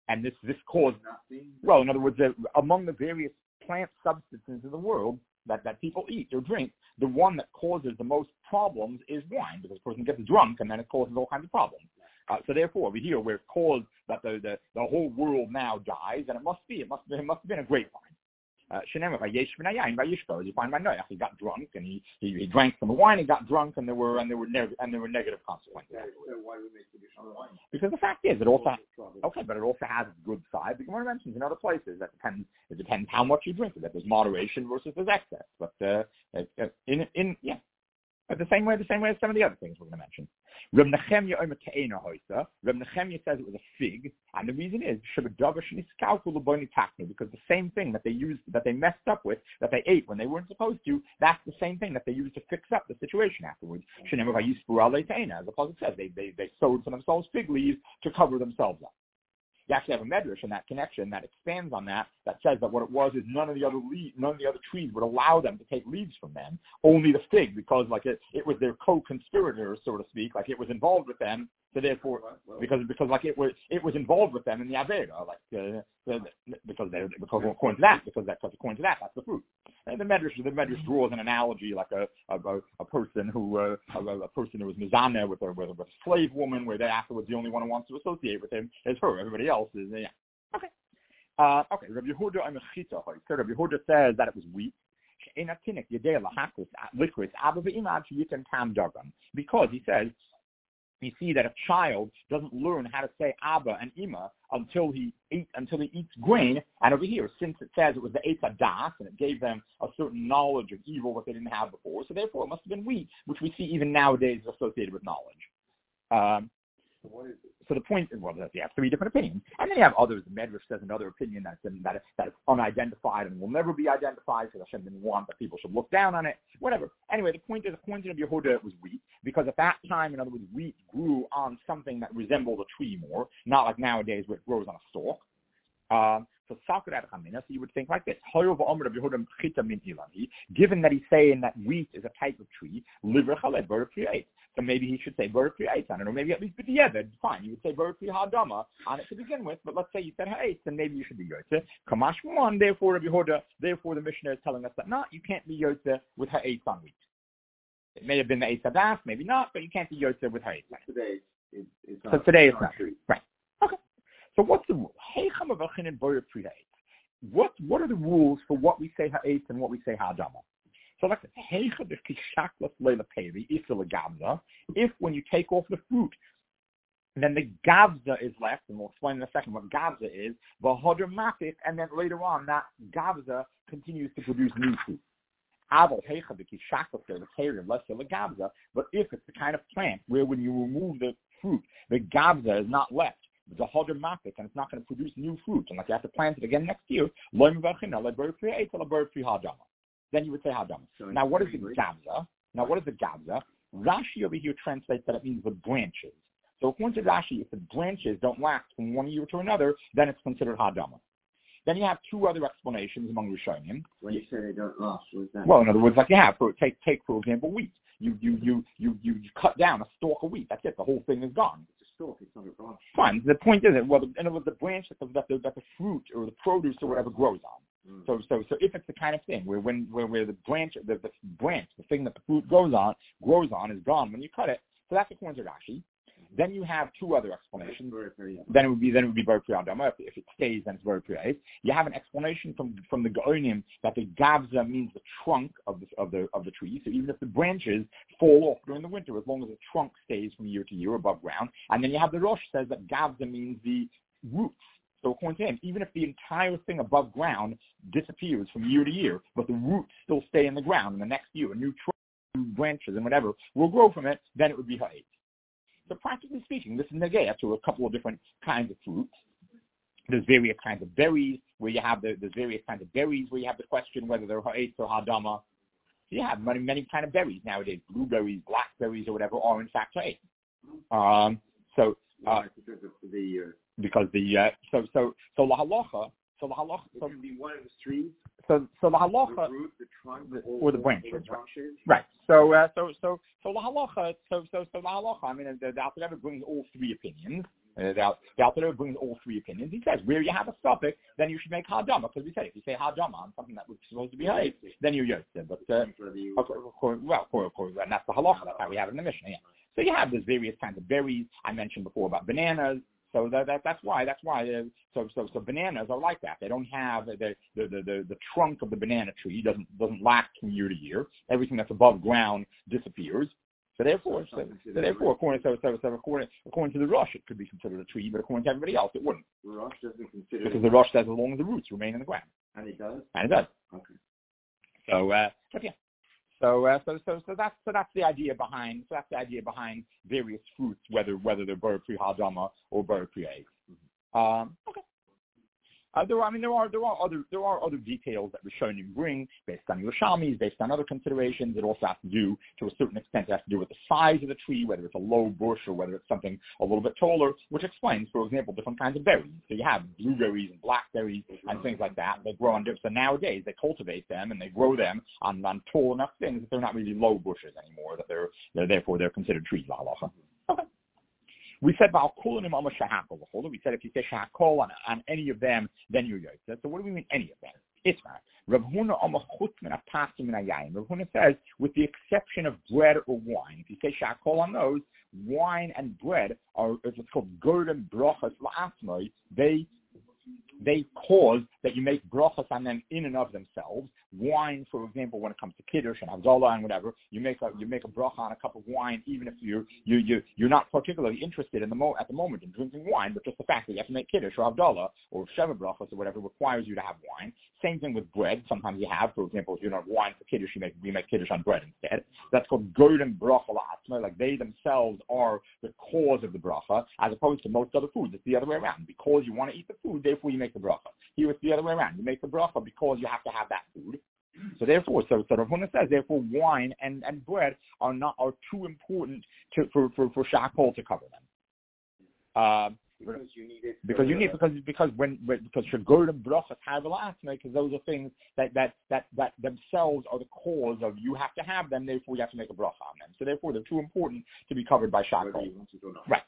and this this caused, well, in other words, uh, among the various plant substances in the world that, that people eat or drink, the one that causes the most problems is wine, because the person gets drunk and then it causes all kinds of problems. Uh, so therefore, over here, we're caused that the, the the whole world now dies, and it must be, it must it must have been a grapevine. Uh, you find by Noach, he got drunk and he, he, he drank some wine. He got drunk, and there were and there were neg- and there were negative consequences. Because the fact is, it also okay, but it also has its good side. The Gemara mentions in other places that depends. It depends how much you drink. That there's moderation versus there's excess. But uh, in in yeah, but the same way, the same way as some of the other things we're going to mention. Reb Nechemya Omer Te'ena Hoysa. Reb Nechemya says it was a fig, and the reason is because the same thing that they used, that they messed up with, that they ate when they weren't supposed to, that's the same thing that they used to fix up the situation afterwards. As the Pasuk says, they they they sewed for themselves fig leaves to cover themselves up. You actually have a medrash in that connection that expands on that, that says that what it was is none of the other leaves, none of the other trees would allow them to take leaves from them, only the fig, because like it, it was their co-conspirators, so to speak, like it was involved with them, so therefore, because because like it was it was involved with them in the Avera, like uh, because they because according to that, because that because according to that, that's the fruit. And the medrash the medrash draws an analogy like a a, a person who uh, a, a person who was mizana with a with a slave woman, where they afterwards the only one who wants to associate with him is her. Everybody else is uh, yeah. Okay. Uh, okay. Rabbi Yehuda Amechita. So Rabbi Yehuda says that it was wheat. Because he says, you see that a child doesn't learn how to say Abba and Ima until he eat, until he eats grain. And over here, since it says it was the Eitz Das, and it gave them a certain knowledge of evil that they didn't have before, so therefore it must have been wheat, which we see even nowadays associated with knowledge. Um, So, what is it? So the point is, well, you have three different opinions. And then you have others. The Medrash says another opinion that's, that, is, that is unidentified and will never be identified, because Hashem didn't want that people should look down on it, whatever. Anyway, the point is, according to Yehuda, it was wheat, because at that time, in other words, wheat grew on something that resembled a tree more, not like nowadays where it grows on a stalk. Um, so so you would think like this. Given that he's saying that wheat is a type of tree, so maybe he should say Ber Pri'ates on it, or maybe at least B'di'evet. Fine, you would say Ber Pri Hadama on it to begin with, but let's say you said Ha'etz, then maybe you should be Yotze. Kamash Muan, therefore Rabbi Yehuda, therefore the Mishnah is telling us that not, you can't be Yotze with Ha'etz on wheat. It may have been the Eitz Hadas, maybe not, but you can't be Yotze with Ha'etz. Today, it's, it's so today it's not true. Right. Okay. So what's the rule? What what are the rules for what we say Ha'etz and what we say Ha'adama? So like if when you take off the fruit, then the gavza is left, and we'll explain in a second what gavza is, and then later on that gavza continues to produce new fruit. But if it's the kind of plant where when you remove the fruit, the gavza is not left, it's a hodromatic, and it's not going to produce new fruit, and like you have to plant it again next year, then you would say Hadam. So now, what is the Gavza? Now, what is the Gavza? Rashi over here translates that it means the branches. So according to Rashi, if the branches don't last from one year to another, then it's considered Hadama. Then you have two other explanations among Rishonim. When you say they don't last, what is that? Well, in other words, like you have, for, take, take for example, wheat. You, you, you, you, you cut down a stalk of wheat. That's it. The whole thing is gone. It's a stalk. It's not a branch. Fine. The point is, well, in other words, the branch that the, that the, that the fruit or the produce or whatever grows on. Mm. So, so, so if it's the kind of thing where when where, where the branch, the, the branch, the thing that the fruit grows on, grows on, is gone when you cut it. So that's according to Rashi. Mm-hmm. Then you have two other explanations. Very, very, yeah. Then it would be then it would be very priyadama. If, if it stays, then it's very priyad. You have an explanation from from the Gaonim that the gavza means the trunk of the of the of the tree. So even if the branches fall off during the winter, as long as the trunk stays from year to year above ground. And then you have the Rosh says that gavza means the roots. So according to him, even if the entire thing above ground disappears from year to year, but the roots still stay in the ground, and the next year a new trunk, new branches and whatever will grow from it, then it would be ha'etz. So practically speaking, this is negea to a couple of different kinds of fruits. There's various kinds of berries where you have the there's various kinds of berries where you have the question whether they're ha'etz or hadama. So you have many many kind of berries nowadays. Blueberries, blackberries, or whatever are in fact ha'etz. Um, so uh, because of the uh, because the uh, so so so la halacha so la halacha so can be one of the trees. So so la halacha the root, the trunk, the, or, or the branches, or the branches. Right. right. So uh, so so so la halacha so so so la halacha. I mean, the, the Alter Rebbe brings all three opinions. Uh, the the Alter Rebbe brings all three opinions. He says where you have a suffix, then you should make hadama, because we said if you say hadama on something that was supposed to be hayt, then you're yotze. But uh, of course, well, of course, and that's the halacha. That's how we have it in the Mishnah. Yeah. So you have these various kinds of berries. I mentioned before about bananas. So that, that that's why that's why uh, so so so bananas are like that. They don't have the the, the the the trunk of the banana tree doesn't doesn't last from year to year. Everything that's above ground disappears. So therefore, so, so therefore, according so so so according according to the Rosh, it could be considered a tree, but according to everybody else, it wouldn't. The Rosh doesn't consider because the Rosh says as long as the roots remain in the ground. And it does. And it does. Okay. So uh, but yeah. So, uh, so, so, so that's so that's the idea behind so that's the idea behind various fruits, whether whether they're bar pri hadama or bar pri eggs. Mm-hmm. Um, okay. Uh, there, are, I mean, there are there are other there are other details that Rishonim bring based on Yerushalmis, based on other considerations. It also has to do, to a certain extent, it has to do with the size of the tree, whether it's a low bush or whether it's something a little bit taller, which explains, for example, different kinds of berries. So you have blueberries and blackberries and things like that. They grow on different. So nowadays they cultivate them and they grow them on, on tall enough things that they're not really low bushes anymore. That they're, they're therefore they're considered trees. Okay. We said about kulanim alma shahakol. We said if you say shahakol on, on any of them, then you're yotze. So what do we mean any of them? It's not. Rav Huna alma chutz min apasim min hayayim. Rav Huna says with the exception of bread or wine. If you say shahakol on those, wine and bread are it's called gordon brachas la'asmoi. They they cause that you make brachas on them in and of themselves. Wine, for example, when it comes to kiddush and havdalah and whatever, you make a you make a bracha on a cup of wine, even if you're you you you're not particularly interested in the mo- at the moment in drinking wine, but just the fact that you have to make kiddush or havdalah or sheva brachas or whatever requires you to have wine. Same thing with bread. Sometimes you have, for example, if you don't have wine for kiddush, you make you make kiddush on bread instead. That's called golden bracha la'atzma. Like they themselves are the cause of the bracha, as opposed to most other foods. It's the other way around. Because you want to eat the food, therefore you make the bracha. Here it's the other way around. You make the bracha because you have to have that food. So therefore, so, so Rav Huna says, therefore, wine and, and bread are not are too important to, for for for shakol to cover them. Uh, because you need it. Because you need because because when, when because shagordim brachas havalasme because those are things that, that that that themselves are the cause of you have to have them. Therefore, you have to make a bracha on them. So therefore, they're too important to be covered by shakol. Right.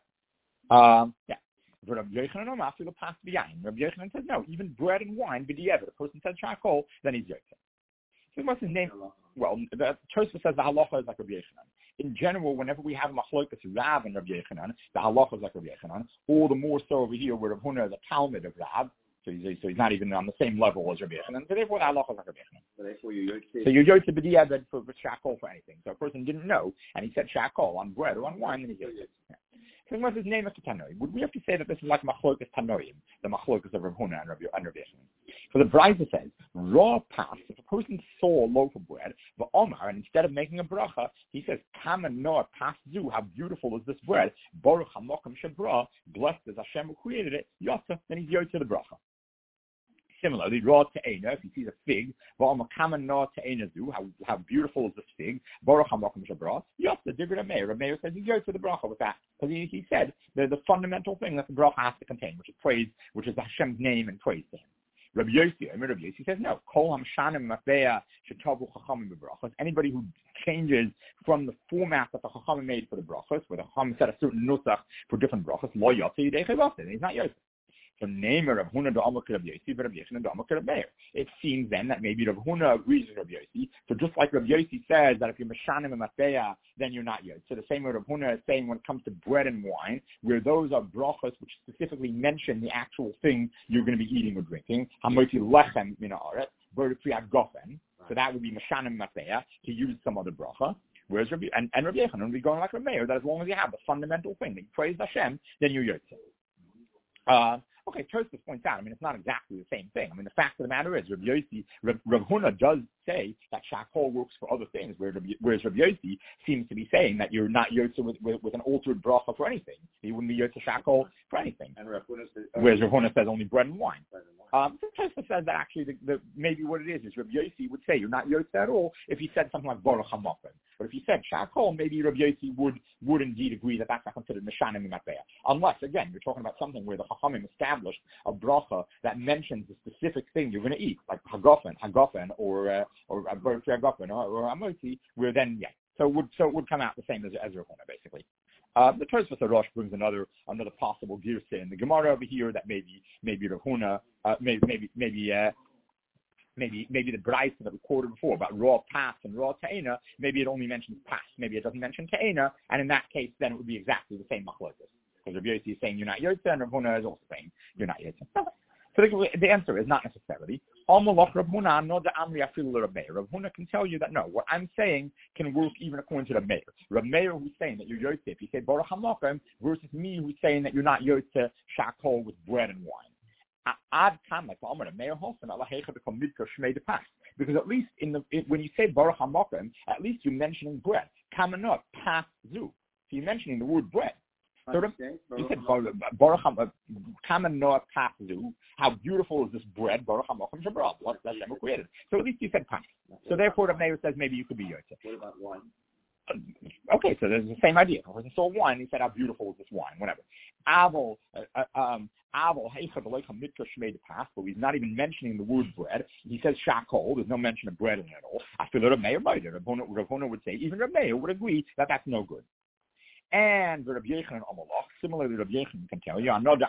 Um, yeah. But Rabbi Yochanan after the past b'yayin. Rabbi Yochanan says no. Even bread and wine, b'di'evet. A person said shakol, then he's yotzei. So what's his name? Well, the Tosfos says the halacha is like Rabbi Yochanan. In general, whenever we have machlokas Rav and Rabbi Yochanan, the halacha is like Rabbi Yochanan. All the more so over here where Rav Huna is a Talmud of Rav, so he's, so he's not even on the same level as Rabbi Yochanan. So therefore, the halacha is like Rabbi Yochanan. So therefore, you're yotzei. So you're yotzei b'di'evet for, for shakol for anything. So a person didn't know, and he said shakol on bread or on wine, then he's yotzei. Yeah. So what's his name is Tanoi? Would we have to say that this is like machlokas Tanoim, the machlokas of Rav Huna and Rabbi Yochanan? So the Brisa says, raw pas, if a person saw a loaf of bread, the Omar, and instead of making a bracha, he says, Kama noah pas zu, how beautiful is this bread? Baruch hamokim shebra, blessed is Hashem who created it, Yosef, then he's yotzei the bracha. Similarly, raw te'ena, if he sees a fig, V'Omar Kama noah te'ena zu, how how beautiful is this fig? Baruch hamokim shebra, Yosef, Divrei Meir. Meir says he's yotzei the bracha with that. Because he, he said the, the fundamental thing that the bracha has to contain, which is praise, which is Hashem's name and praise to him. Rabbi Yossi, I mean, Rabbi Yossi says no. Kol hamshanim matbeya shetavu chachamim bebrachos. Anybody who changes from the format that the chachamim made for the brachos, where the chachamim set a certain nusach for different brachos, lo yotzi yidei chayvaseh. He's not Yossi. So name Rav Huna do Amok Rabbi Yossi, but Rabbi Yochanan do Amok Rabbi Meir. It seems then that maybe Rav Huna agrees with Rabbi Yossi. So just like Rabbi Yossi says that if you're Meshanim and Matbeya, then you're not Yossi. So the same way Rav Huna is saying when it comes to bread and wine, where those are brachos which specifically mention the actual thing you're going to be eating or drinking. Hamoti lechem min haaretz, bar pri hagofen. So that would be Meshanim Matbeya to use some other bracha. Whereas Rabbi and, and Rabbi Yochanan would be going like Rabbi Meir, that as long as you have the fundamental thing that you praise Hashem, then you're Yossi. Uh, Okay, Tosfos points out, I mean, it's not exactly the same thing. I mean, the fact of the matter is, Rabbi Yossi, Rav, Rav Huna does say that shakol works for other things, whereas Rabbi, whereas Rabbi Yossi seems to be saying that you're not yotzei with, with, with an altered bracha for anything. You wouldn't be yotzei shakol for anything. And Rav Huna says, uh, whereas Rav Huna says only bread and wine. Bread and wine. Um, so Tosfos says that actually the, the, maybe what it is is Rabbi Yossi would say you're not yotzei at all if he said something like baruch hamokim. But if he said shakol, maybe Rabbi Yossi would would indeed agree that that's not considered meshanim matbeya. Unless, again, you're talking about something where the chachamim established a bracha that mentions the specific thing you're going to eat, like hagofen, hagofen, or uh, or a hagofen, or, or amoti, where then yeah, so it would so it would come out the same as as Rav Huna basically. Uh, the Tosfos Rosh brings another another possible girsa in the Gemara over here that maybe maybe Rav Huna, uh, maybe maybe maybe uh, maybe maybe the Braisa that we quoted before about raw pas and raw ta'ena, maybe it only mentions pas, maybe it doesn't mention ta'ena, and in that case then it would be exactly the same machlokes. Because Rav Yossi is saying you're not yotze, and Rav Huna is also saying you're not yotze. So the, the answer is not necessarily. Rav Huna can tell you that no, what I'm saying can work even according to the mayor. Rav Meir who's saying that you're yotze, he said Baruch HaMokem, versus me who's saying that you're not yotze shakol with bread and wine. Ad time like the Meir Hosen Allah become midkar shmei de pas. Because at least in the it, when you say Baruch HaMokem, at least you're mentioning bread. Kamanot pas zu. So you're mentioning the word bread. So the, you said Baruch Kamanot pas zu. How beautiful is this bread? Baruch HaMokem Shabrah. What that Hashem created. So at least you said pas. So therefore the Meir says maybe you could be yotze. What about wine? Okay, so there's the same idea. If he saw wine, he said, how beautiful is this wine? Whatever. Aval, uh, um, Aval, but he's not even mentioning the word bread. He says shakol. There's no mention of bread in it at all. I feel that Rav Meir Rav Huna would say, even Rav Meir would agree that that's no good. And Rabbi Yechon and Amalach, similarly, Rabbi Yechon can tell you,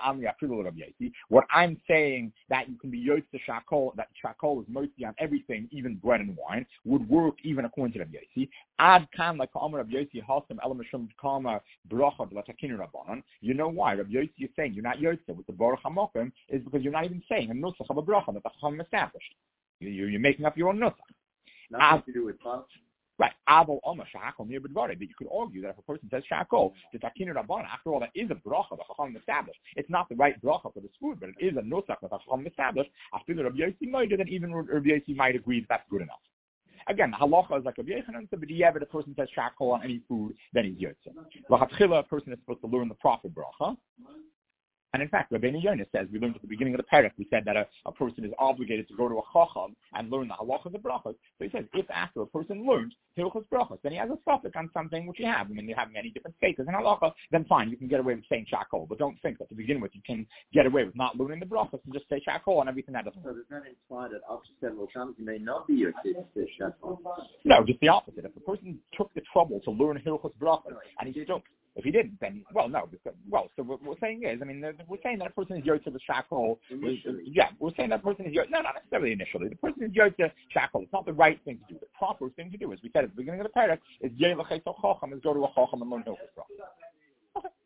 what I'm saying that you can be yotze to shakol, that shakol is mostly on everything, even bread and wine, would work even according to Rabbi Yossi. Ad kan like Rabbi Yossi hasam elamashum kama bracha b'latakinu rabbanon. You know why Rabbi Yossi is saying you're not yotze with the Baruch HaMokem is because you're not even saying a nusach of a bracha that the Chacham established. You, you're making up your own nusach. Nothing to do with punch. Right. Avo Oma Shakol near B'dvarim. But you could argue that if a person says Shakol, the Takinu Rabbanan, after all, that is a bracha that Chacham established. It's not the right bracha for this food, but it is a nusach that Chacham established. After the Rabbi Yossi might, then even Rabbi Yossi might agree that that's good enough. Again, the halacha is like Rabbi Yochanan, but yeah, but a person says Shakol on any food, then he's yotze. L'chatchila, a person is supposed to learn the proper bracha. And in fact, Rabbeinu Yonah says, we learned at the beginning of the parak, we said that a, a person is obligated to go to a chacham and learn the halachas of brachas. So he says, if after a person learns hilchos brachas, then he has a suffix on something which you have. I mean, you have many different status in halacha, then fine, you can get away with saying shakol. But don't think that to begin with you can get away with not learning the brachas and just say shakol and everything that doesn't So does that imply that after several times you may not be yotze to say shakol? No, just the opposite. If the person took the trouble to learn hilchos brachas and he still... If he didn't, then, well, no. Because, well, so what we're saying is, I mean, we're saying that a person is yotze with shakol. Yeah, we're saying that a person is yotze. No, not necessarily initially. The person is yotze shakol. It's not the right thing to do. The proper thing to do, as we said at the beginning of the parak, is yelachei so chacham, is go to a chacham and learn hilchos brachas. Okay.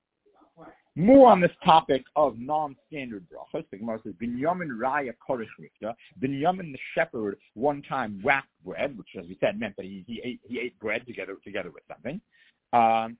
More on this topic of non-standard brachas. The Gemara says, Binyamin Raya Korich Rifta. Binyamin the shepherd one time whacked bread, which, as we said, meant that he, he ate he ate bread together together with something. Um,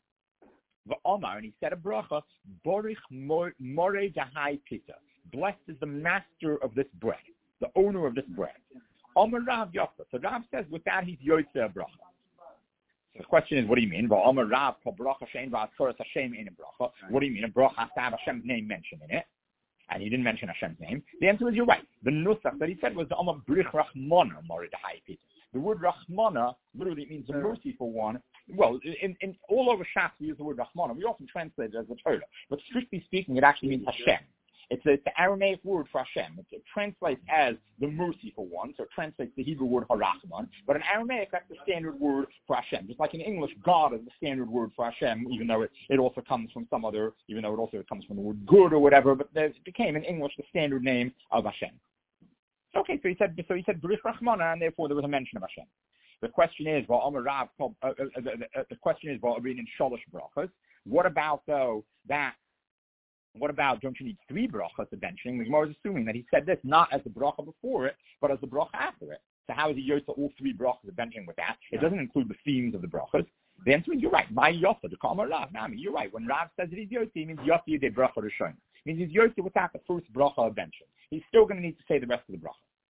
and he said a bracha, Borich More Dahai Pita. Blessed is the master of this bread, the owner of this bread. Omar Rav Yafa. So Rav says with that he's yotze a bracha. So the question is, what do you mean? Omar Rav bracha shein va'atzoras Hashem in a bracha. What do you mean? A bracha has to have Hashem's name mentioned in it. And he didn't mention Hashem's name. The answer is you're right. The nusach that he said was the Omar Brich Rachmana More Dahai Pita. The word Rachmana literally means a merciful one. Well, in, in all over Shas we use the word Rachmana. We often translate it as the Torah, but strictly speaking, it actually means Hashem. It's, a, it's the Aramaic word for Hashem. It, it translates as the merciful one, so it translates the Hebrew word Harachman. But in Aramaic, that's the standard word for Hashem. Just like in English, God is the standard word for Hashem, even though it, it also comes from some other, even though it also comes from the word good or whatever. But it became in English the standard name of Hashem. Okay, so he said, so he said Brich Rachmana, and therefore there was a mention of Hashem. The question is, well, Amar Rav, uh, uh, the, the, the question is, well, being in shalosh brachas. What about though that? What about don't you need three brachas of benching? The Gemara is assuming that he said this not as the bracha before it, but as the bracha after it. So how is he yotze all three brachas of benching with that? It doesn't include the themes of the brachas. The answer is you're right. My yosa to call Rav. Nami, you're right. When Rav says that he's yotze, he means yosa yidei bracha rishon. Means he's yotze without the first bracha of benching. He's still going to need to say the rest of the bracha.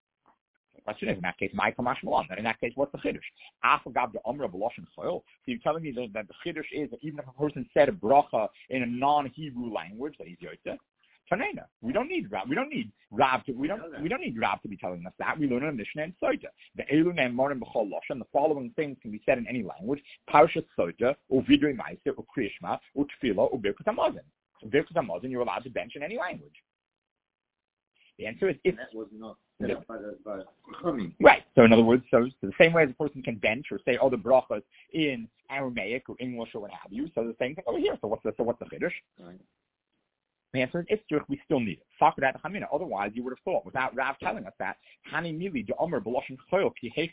The question is, in that case, my kamash malan. Then in that case, what's the chiddush? Afagab the umra b'loshen choil. So you're telling me that, that the chiddush is that even if a person said a bracha in a non-Hebrew language, that he's yotze. Tanena. We don't need Rav. We don't need Rav to. We don't. We don't need Rav to be telling us that. We learn in Mishnah and Sota. The Elu and Morim b'chol loshen. The following things can be said in any language: Parshas Sota, or Vidrei Ma'aser, or Kriyishma, or Tefillah, or Birkat Hamazon. Birkat Hamazon, you're allowed to bench in any language. The answer is if that was not set up by the by Chachamim. Right. So in other words, so, so the same way as a person can bench or say other brachas in Aramaic or English or what have you. So the same thing over here. So what's the so what's the chiddush? Right. The answer is it's true. We still need it. Otherwise, you would have thought, without Rav telling us that, sure,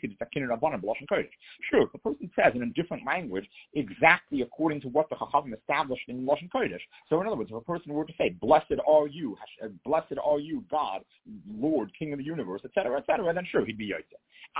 if the person says in a different language exactly according to what the Chachamim established in Lashon Kodesh. So in other words, if a person were to say, blessed are you, blessed are you, God, Lord, King of the universe, et cetera, et cetera, then sure, he'd be Yotze.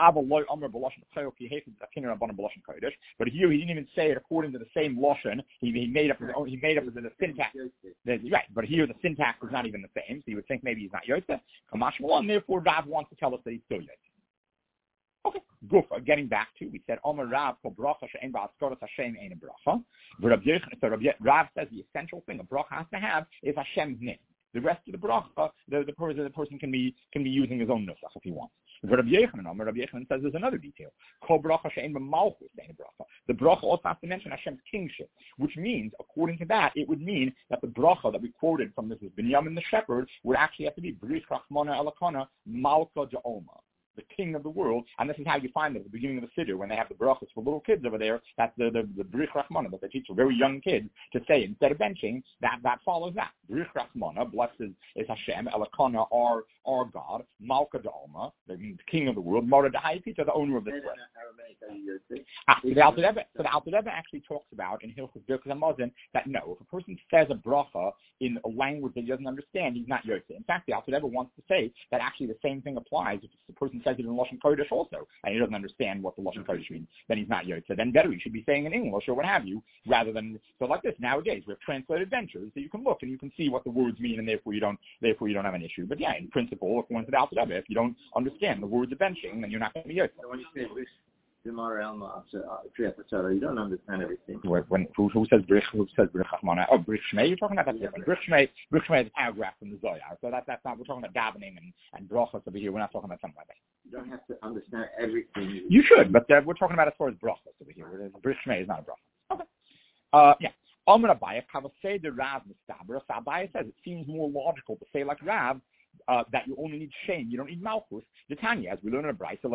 But here he didn't even say it according to the same Lashon. He, he made up his own, he made up the syntax. Right, but here the syntax is not even the same, so you would think maybe he's not Yotze. Kamash Malon, therefore Rav wants to tell us that he's still Yotze. Okay, good. Getting back to, we said, Omer Rav, Kol Bracha She'en Ba'askaras Hashem Ein Bracha. So Rav says the essential thing a bracha has to have is Hashem's name. The rest of the bracha, the, the, person, the person can be can be using his own nusach if he wants. But Rabbi Yechanan, Rabbi Yechanan says there's another detail. Kol bracha she'en b'malchus ein bracha. The bracha also has to mention Hashem's kingship, which means, according to that, it would mean that the bracha that we quoted from this is Binyamin the shepherd would actually have to be Brich Rachmana Elakana Malka Ja'oma, the king of the world, and this is how you find it at the beginning of the Siddur when they have the brachas for little kids over there. That's the the, the Brich Rachmana that they teach for very young kids to say instead of benching. That that follows that. Brich Rachmana, blessed is, is Hashem, Elakana, our our God, Malka Da'alma, the king of the world, Mora Da'aypita, the owner of this place. Ah, so the Alter Rebbe, so the Alter Rebbe actually talks about in Hilchos Birkas Hamazon that no, if a person says a bracha in a language that he doesn't understand, he's not Yotze. In fact, the Alter Rebbe wants to say that actually the same thing applies if the person says it in Lashon Kodesh also, and he doesn't understand what the Lashon Kodesh means, then he's not Yotze. Then better he should be saying in English or what have you, rather than, so like this, nowadays we have translated ventures, so you can look and you can see what the words mean, and therefore you don't, therefore you don't have an issue. But yeah, in principle, according to the Alter Rebbe, if you don't understand the words of benching, then you're not going to be Yotze. So when you say this, you don't understand everything. When, who, who says Brich? Who says Brich Chachmana? Oh, Brich Shmei. You're talking about that different. Brich Shmei. Brich Shmei is a paragraph from the Zohar. So that, that's not. We're talking about davening and and brachas over here. We're not talking about something like that. You don't have to understand everything. You should, but uh, we're talking about as far as brachas over here. Brich Shmei is not a bracha. Okay. Uh, yeah. Amar Abaye, Kavasei the Rav Mistabra. So Abaye says it seems more logical to say like Rav. Uh, that you only need shame, you don't need malchus. The Tanya, as we learn in a Brisa,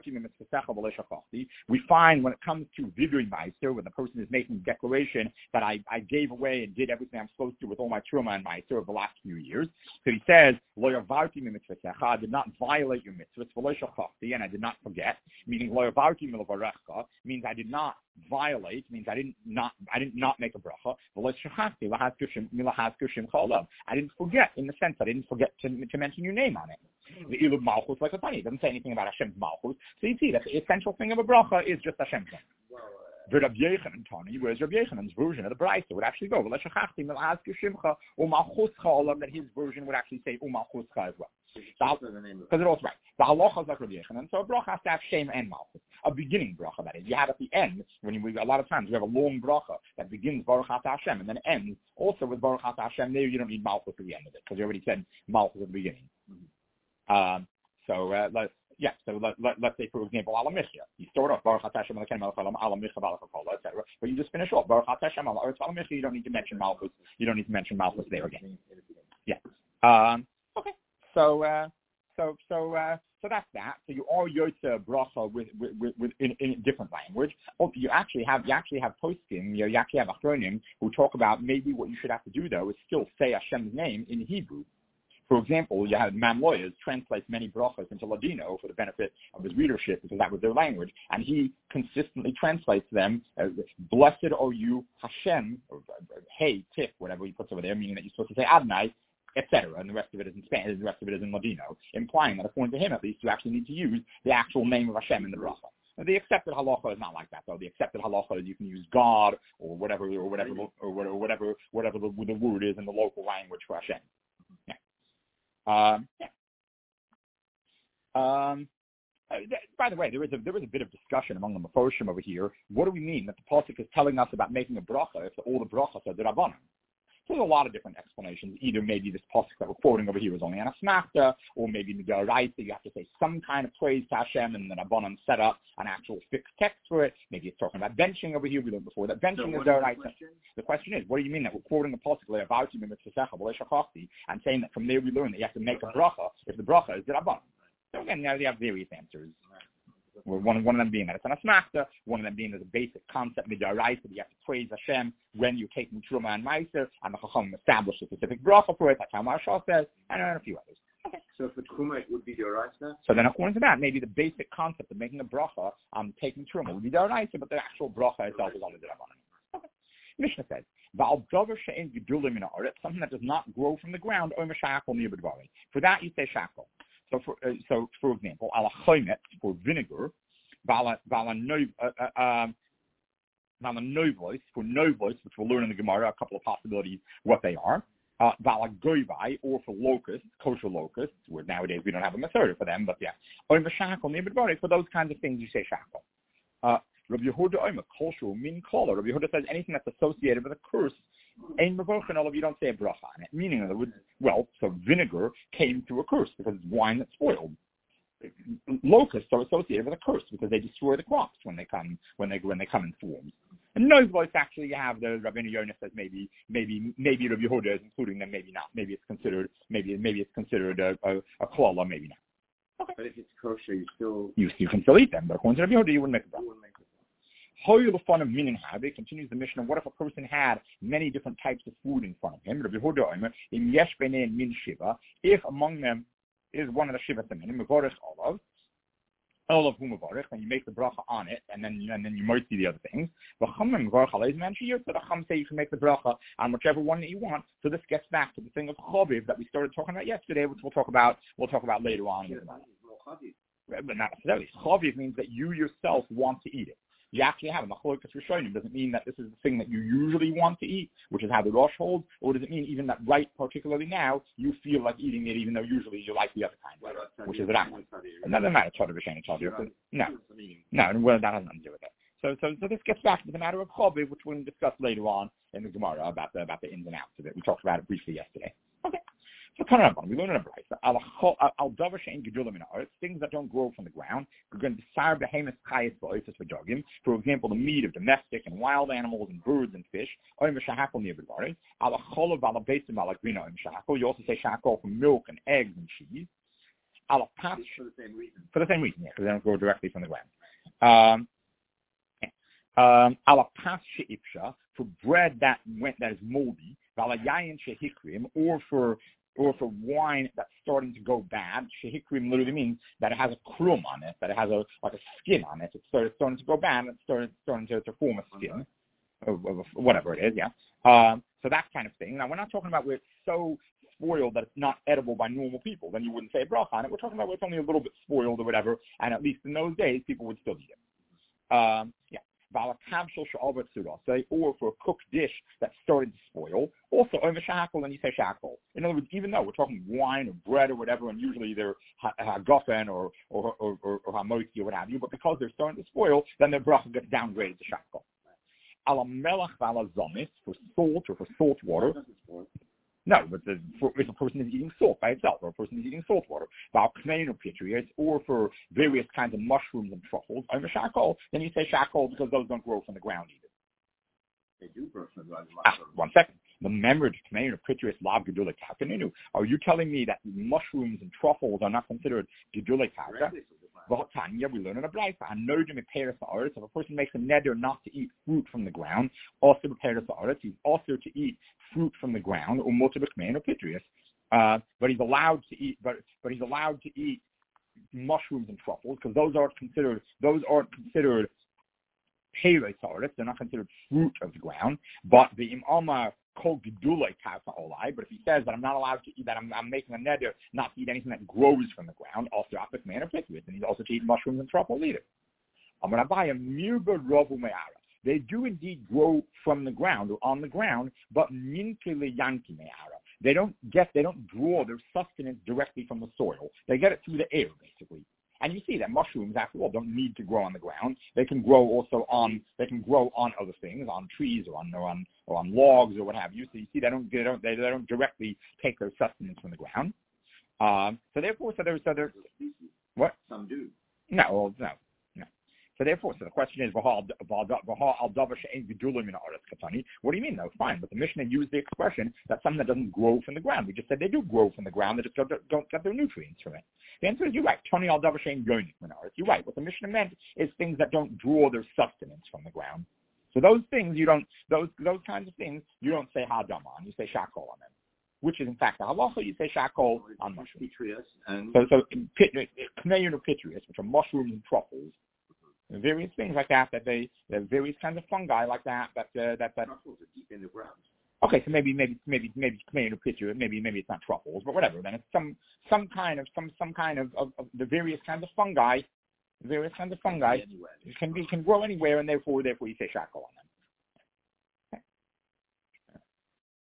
we find when it comes to vidui meiser, when the person is making a declaration that I, I gave away and did everything I'm supposed to with all my truma and meiser over the last few years. So he says, I did not violate your mitzvahs, and I did not forget, meaning means I did not violate, means I didn't not I didn't not make a bracha. I didn't forget, in the sense I didn't forget to, to mention your name on it. The ilub malchus like a tani, it doesn't say anything about Hashem's malchus. So you see that the essential thing of a bracha is just Hashem's name. Rabbi Yechanan Tani, whereas Rabbi Yechanan's version of the Brisa would actually go that his version would actually say umalchuscha as well. Because it also right. The halacha is like Rabbi Yechanan, so a bracha has to have shem and malchus. A beginning bracha, that is. You have at the end, when you, a lot of times you have a long bracha that begins Baruch Atah Hashem and then ends also with Baruch Atah Hashem. There you don't need malchus at the end of it because you already said malchus at the beginning. Mm-hmm. Um, so uh, let's yeah. So let, let let's say for example Alamichya. You start off Baruch Atah Hashem Elokeinu melech haolam Alamichya Balakakola, et cetera. But you just finish off Baruch Atah Hashem Alamichya. You don't need to mention malchus. You don't need to mention malchus there again. Yeah. Um, okay. So. Uh, So so uh, so that's that. So you are Yotze bracha with with, with, with in, in a different language. Or you actually have you actually have poskim, you, you actually have achronim who talk about maybe what you should have to do though is still say Hashem's name in Hebrew. For example, you have Man Lawyers translates many brachas into Ladino for the benefit of his readership because that was their language, and he consistently translates them as "Blessed are you, Hashem," or "Hey, Tif," whatever he puts over there, meaning that you're supposed to say Adonai, et cetera, and the rest of it is in Spanish, the rest of it is in Ladino, implying that according to him at least, you actually need to use the actual name of Hashem in the bracha. Now, the accepted halacha is not like that, though. The accepted halacha is you can use God or whatever, or whatever, or whatever, whatever, whatever the, the word is in the local language for Hashem. Yeah. Um, yeah. Um, uh, th- by the way, there is a there is a bit of discussion among the Meforshim over here. What do we mean that the pasuk is telling us about making a bracha if all the brachas are the Rabbanan? So there's a lot of different explanations. Either maybe this pasuk that we're quoting over here is only an asmachta, or maybe in the Daraita you have to say some kind of praise to Hashem, and the Rabbanan set up an actual fixed text for it. Maybe it's talking about benching over here. We learned before that benching so is Daraita. The, the question is, what do you mean that we're quoting the pasuk and saying that from there we learn that you have to make a bracha if the bracha is the Rabbanan? So again, now you have various answers. One, one of them being that it's an asmachta, one of them being as a basic concept, midaraisa, that you have to praise Hashem when you're taking Truma and Meiser, and the Chacham established a specific bracha for it, that's how Maharsha says, and a few others. Okay. So for Truma, it would be Dioraisa? So then according to that, maybe the basic concept of making a bracha on taking Truma would be Dioraisa, but the actual bracha itself is only the Rabbanan. Okay. Mishnah says, something that does not grow from the ground, for that you say shackle. So for, uh, so for example, ala chomet, for vinegar, vala novois, for novois, which we'll learn in the Gemara, a couple of possibilities what they are. Uh, vala goivai, or for locusts, kosher locusts, where nowadays we don't have a Masada for them, but yeah. Or for those kinds of things you say shackle. Uh, Rabbi Yehuda Omer, kosher, min kola. Rabbi Yehuda says anything that's associated with a curse, ein mevorchen, all of you don't say a bracha on it. Meaning, in other words, well, so vinegar came through a curse because it's wine that's spoiled. Locusts are associated with a curse because they destroy the crops when they come when they when they come in swarms. And no voice actually you have the Rabbeinu Yonah says maybe maybe maybe Rabbi Yehuda is including them, maybe not. Maybe it's considered maybe maybe it's considered a a, a klala, maybe not. Okay. But if it's kosher, you still you you can still eat them. But according to Rabbi Yehuda, you wouldn't make a bracha. Hoy the fun of minin habe continues the Mishnah. What if a person had many different types of food in front of him? Rabbi Yehuda Omer in yesh benein min shiva. If among them is one of the shiva taminim, mevorich olav, olav hu mevorich, and you make the bracha on it, and then and then you might see the other things. V'cham mevorich aleiz man shiyur. So the chum say you can make the bracha on whichever one that you want. So this gets back to the thing of chaviv that we started talking about yesterday, which we'll talk about. We'll talk about later on. But not necessarily. Chaviv means that you yourself want to eat it. You actually have a machlokas rishonim. Does it mean that this is the thing that you usually want to eat, which is how the Rosh holds, or does it mean even that right particularly now you feel like eating it, even though usually you like the other kind, right, which is the Rambam. It doesn't matter. No, no, well, that has nothing to do with it. So, so, so this gets back to the matter of chaviv, which we'll discuss later on in the Gemara about the about the ins and outs of it. We talked about it briefly yesterday. Okay. So come on, we learn in a brayso. Al davar she'en gedulim in haaretz, things that don't grow from the ground. We're going to desire behemoth chayes ba'oifus v'dogim. For example, the meat of domestic and wild animals and birds and fish. Oim v'shahakol near b'dvarim. Al acholav al beisim al agrina oim shahakol. You also say shahakol from milk and eggs and cheese. Al pas for the same reason. For the same reason, yeah, because they don't grow directly from the ground. Um, um, al pas she'ipsha, for bread that went that is moldy. Val yayin shehikrim, or for or for wine that's starting to go bad. Shehikrim literally means that it has a krum on it, that it has a like a skin on it. It's started, starting to go bad, and it's starting, starting to, to form a skin, or, or whatever it is, yeah. Um, so that kind of thing. Now, we're not talking about where it's so spoiled that it's not edible by normal people. Then you wouldn't say bracha on it. We're talking about where it's only a little bit spoiled or whatever, and at least in those days, people would still eat it. Um, yeah. Or for a cooked dish that's starting to spoil, also over shackle, and you say shackle. In other words, even though we're talking wine or bread or whatever, and usually they're hagafen or or or or, or hamoiki or what have you, but because they're starting to spoil, then their bracha gets downgraded to shackle. Ala melach vala zomis, for salt or for salt water. No, but the, for, if a person is eating salt by itself, or a person is eating salt water, or for various kinds of mushrooms and truffles, then you say shakol because those don't grow from the ground either. They do grow from the ground. Ah, one second. The memory of Pitris Lav Gedulei Kakaninu. Are you telling me that mushrooms and truffles are not considered Gedulei Kaka? Tanya, we learn in a brayso. If a person makes a neder not to eat fruit from the ground, also prepares the he's also to eat fruit from the ground, or motabikman or pitrius. Uh, but he's allowed to eat, but but he's allowed to eat mushrooms and truffles because those aren't considered those aren't considered peiros haaretz. They're not considered fruit of the ground. But the imama called gedulei kasa olai. But if he says that I'm not allowed to eat, that I'm, I'm making a neder not to eat anything that grows from the ground, also apikman or pitrius, and he's also to eat mushrooms and truffles either. I'm going to buy a mirba rovu me'ara. They do indeed grow from the ground or on the ground, but minkele yanki me'ara. They don't get, they don't draw their sustenance directly from the soil. They get it through the air, basically. And you see that mushrooms, after all, don't need to grow on the ground. They can grow also on, they can grow on other things, on trees or on or on or on logs or what have you. So you see, they don't, they don't, they, they don't directly take their sustenance from the ground. Um, so therefore, so there's, so there's, what? Some do. No, well, no. So therefore, so the question is, what do you mean, though? Fine, but the Mishnah used the expression that something that doesn't grow from the ground. We just said they do grow from the ground, they just don't, don't get their nutrients from it. The answer is, you're right. Tony al davar she'ein yonik min haaretz. You're right. What the Mishnah meant is things that don't draw their sustenance from the ground. So those things you don't, those those kinds of things you don't say hadam on. You say shakol on them, which is in fact the halacha. You say shakol on mushrooms. And so so kneun or pitrius, which are mushrooms and truffles. Various things like that, that they, there are various kinds of fungi like that, that, uh, that, that. Truffles are deep in the ground. Okay, so maybe, maybe, maybe, maybe, maybe, maybe, maybe it's not truffles, but whatever. Then it's some, some kind of, some, some kind of, of, of the various kinds of fungi, various kinds of fungi can be, can grow anywhere, and therefore, therefore, you say shakol on them.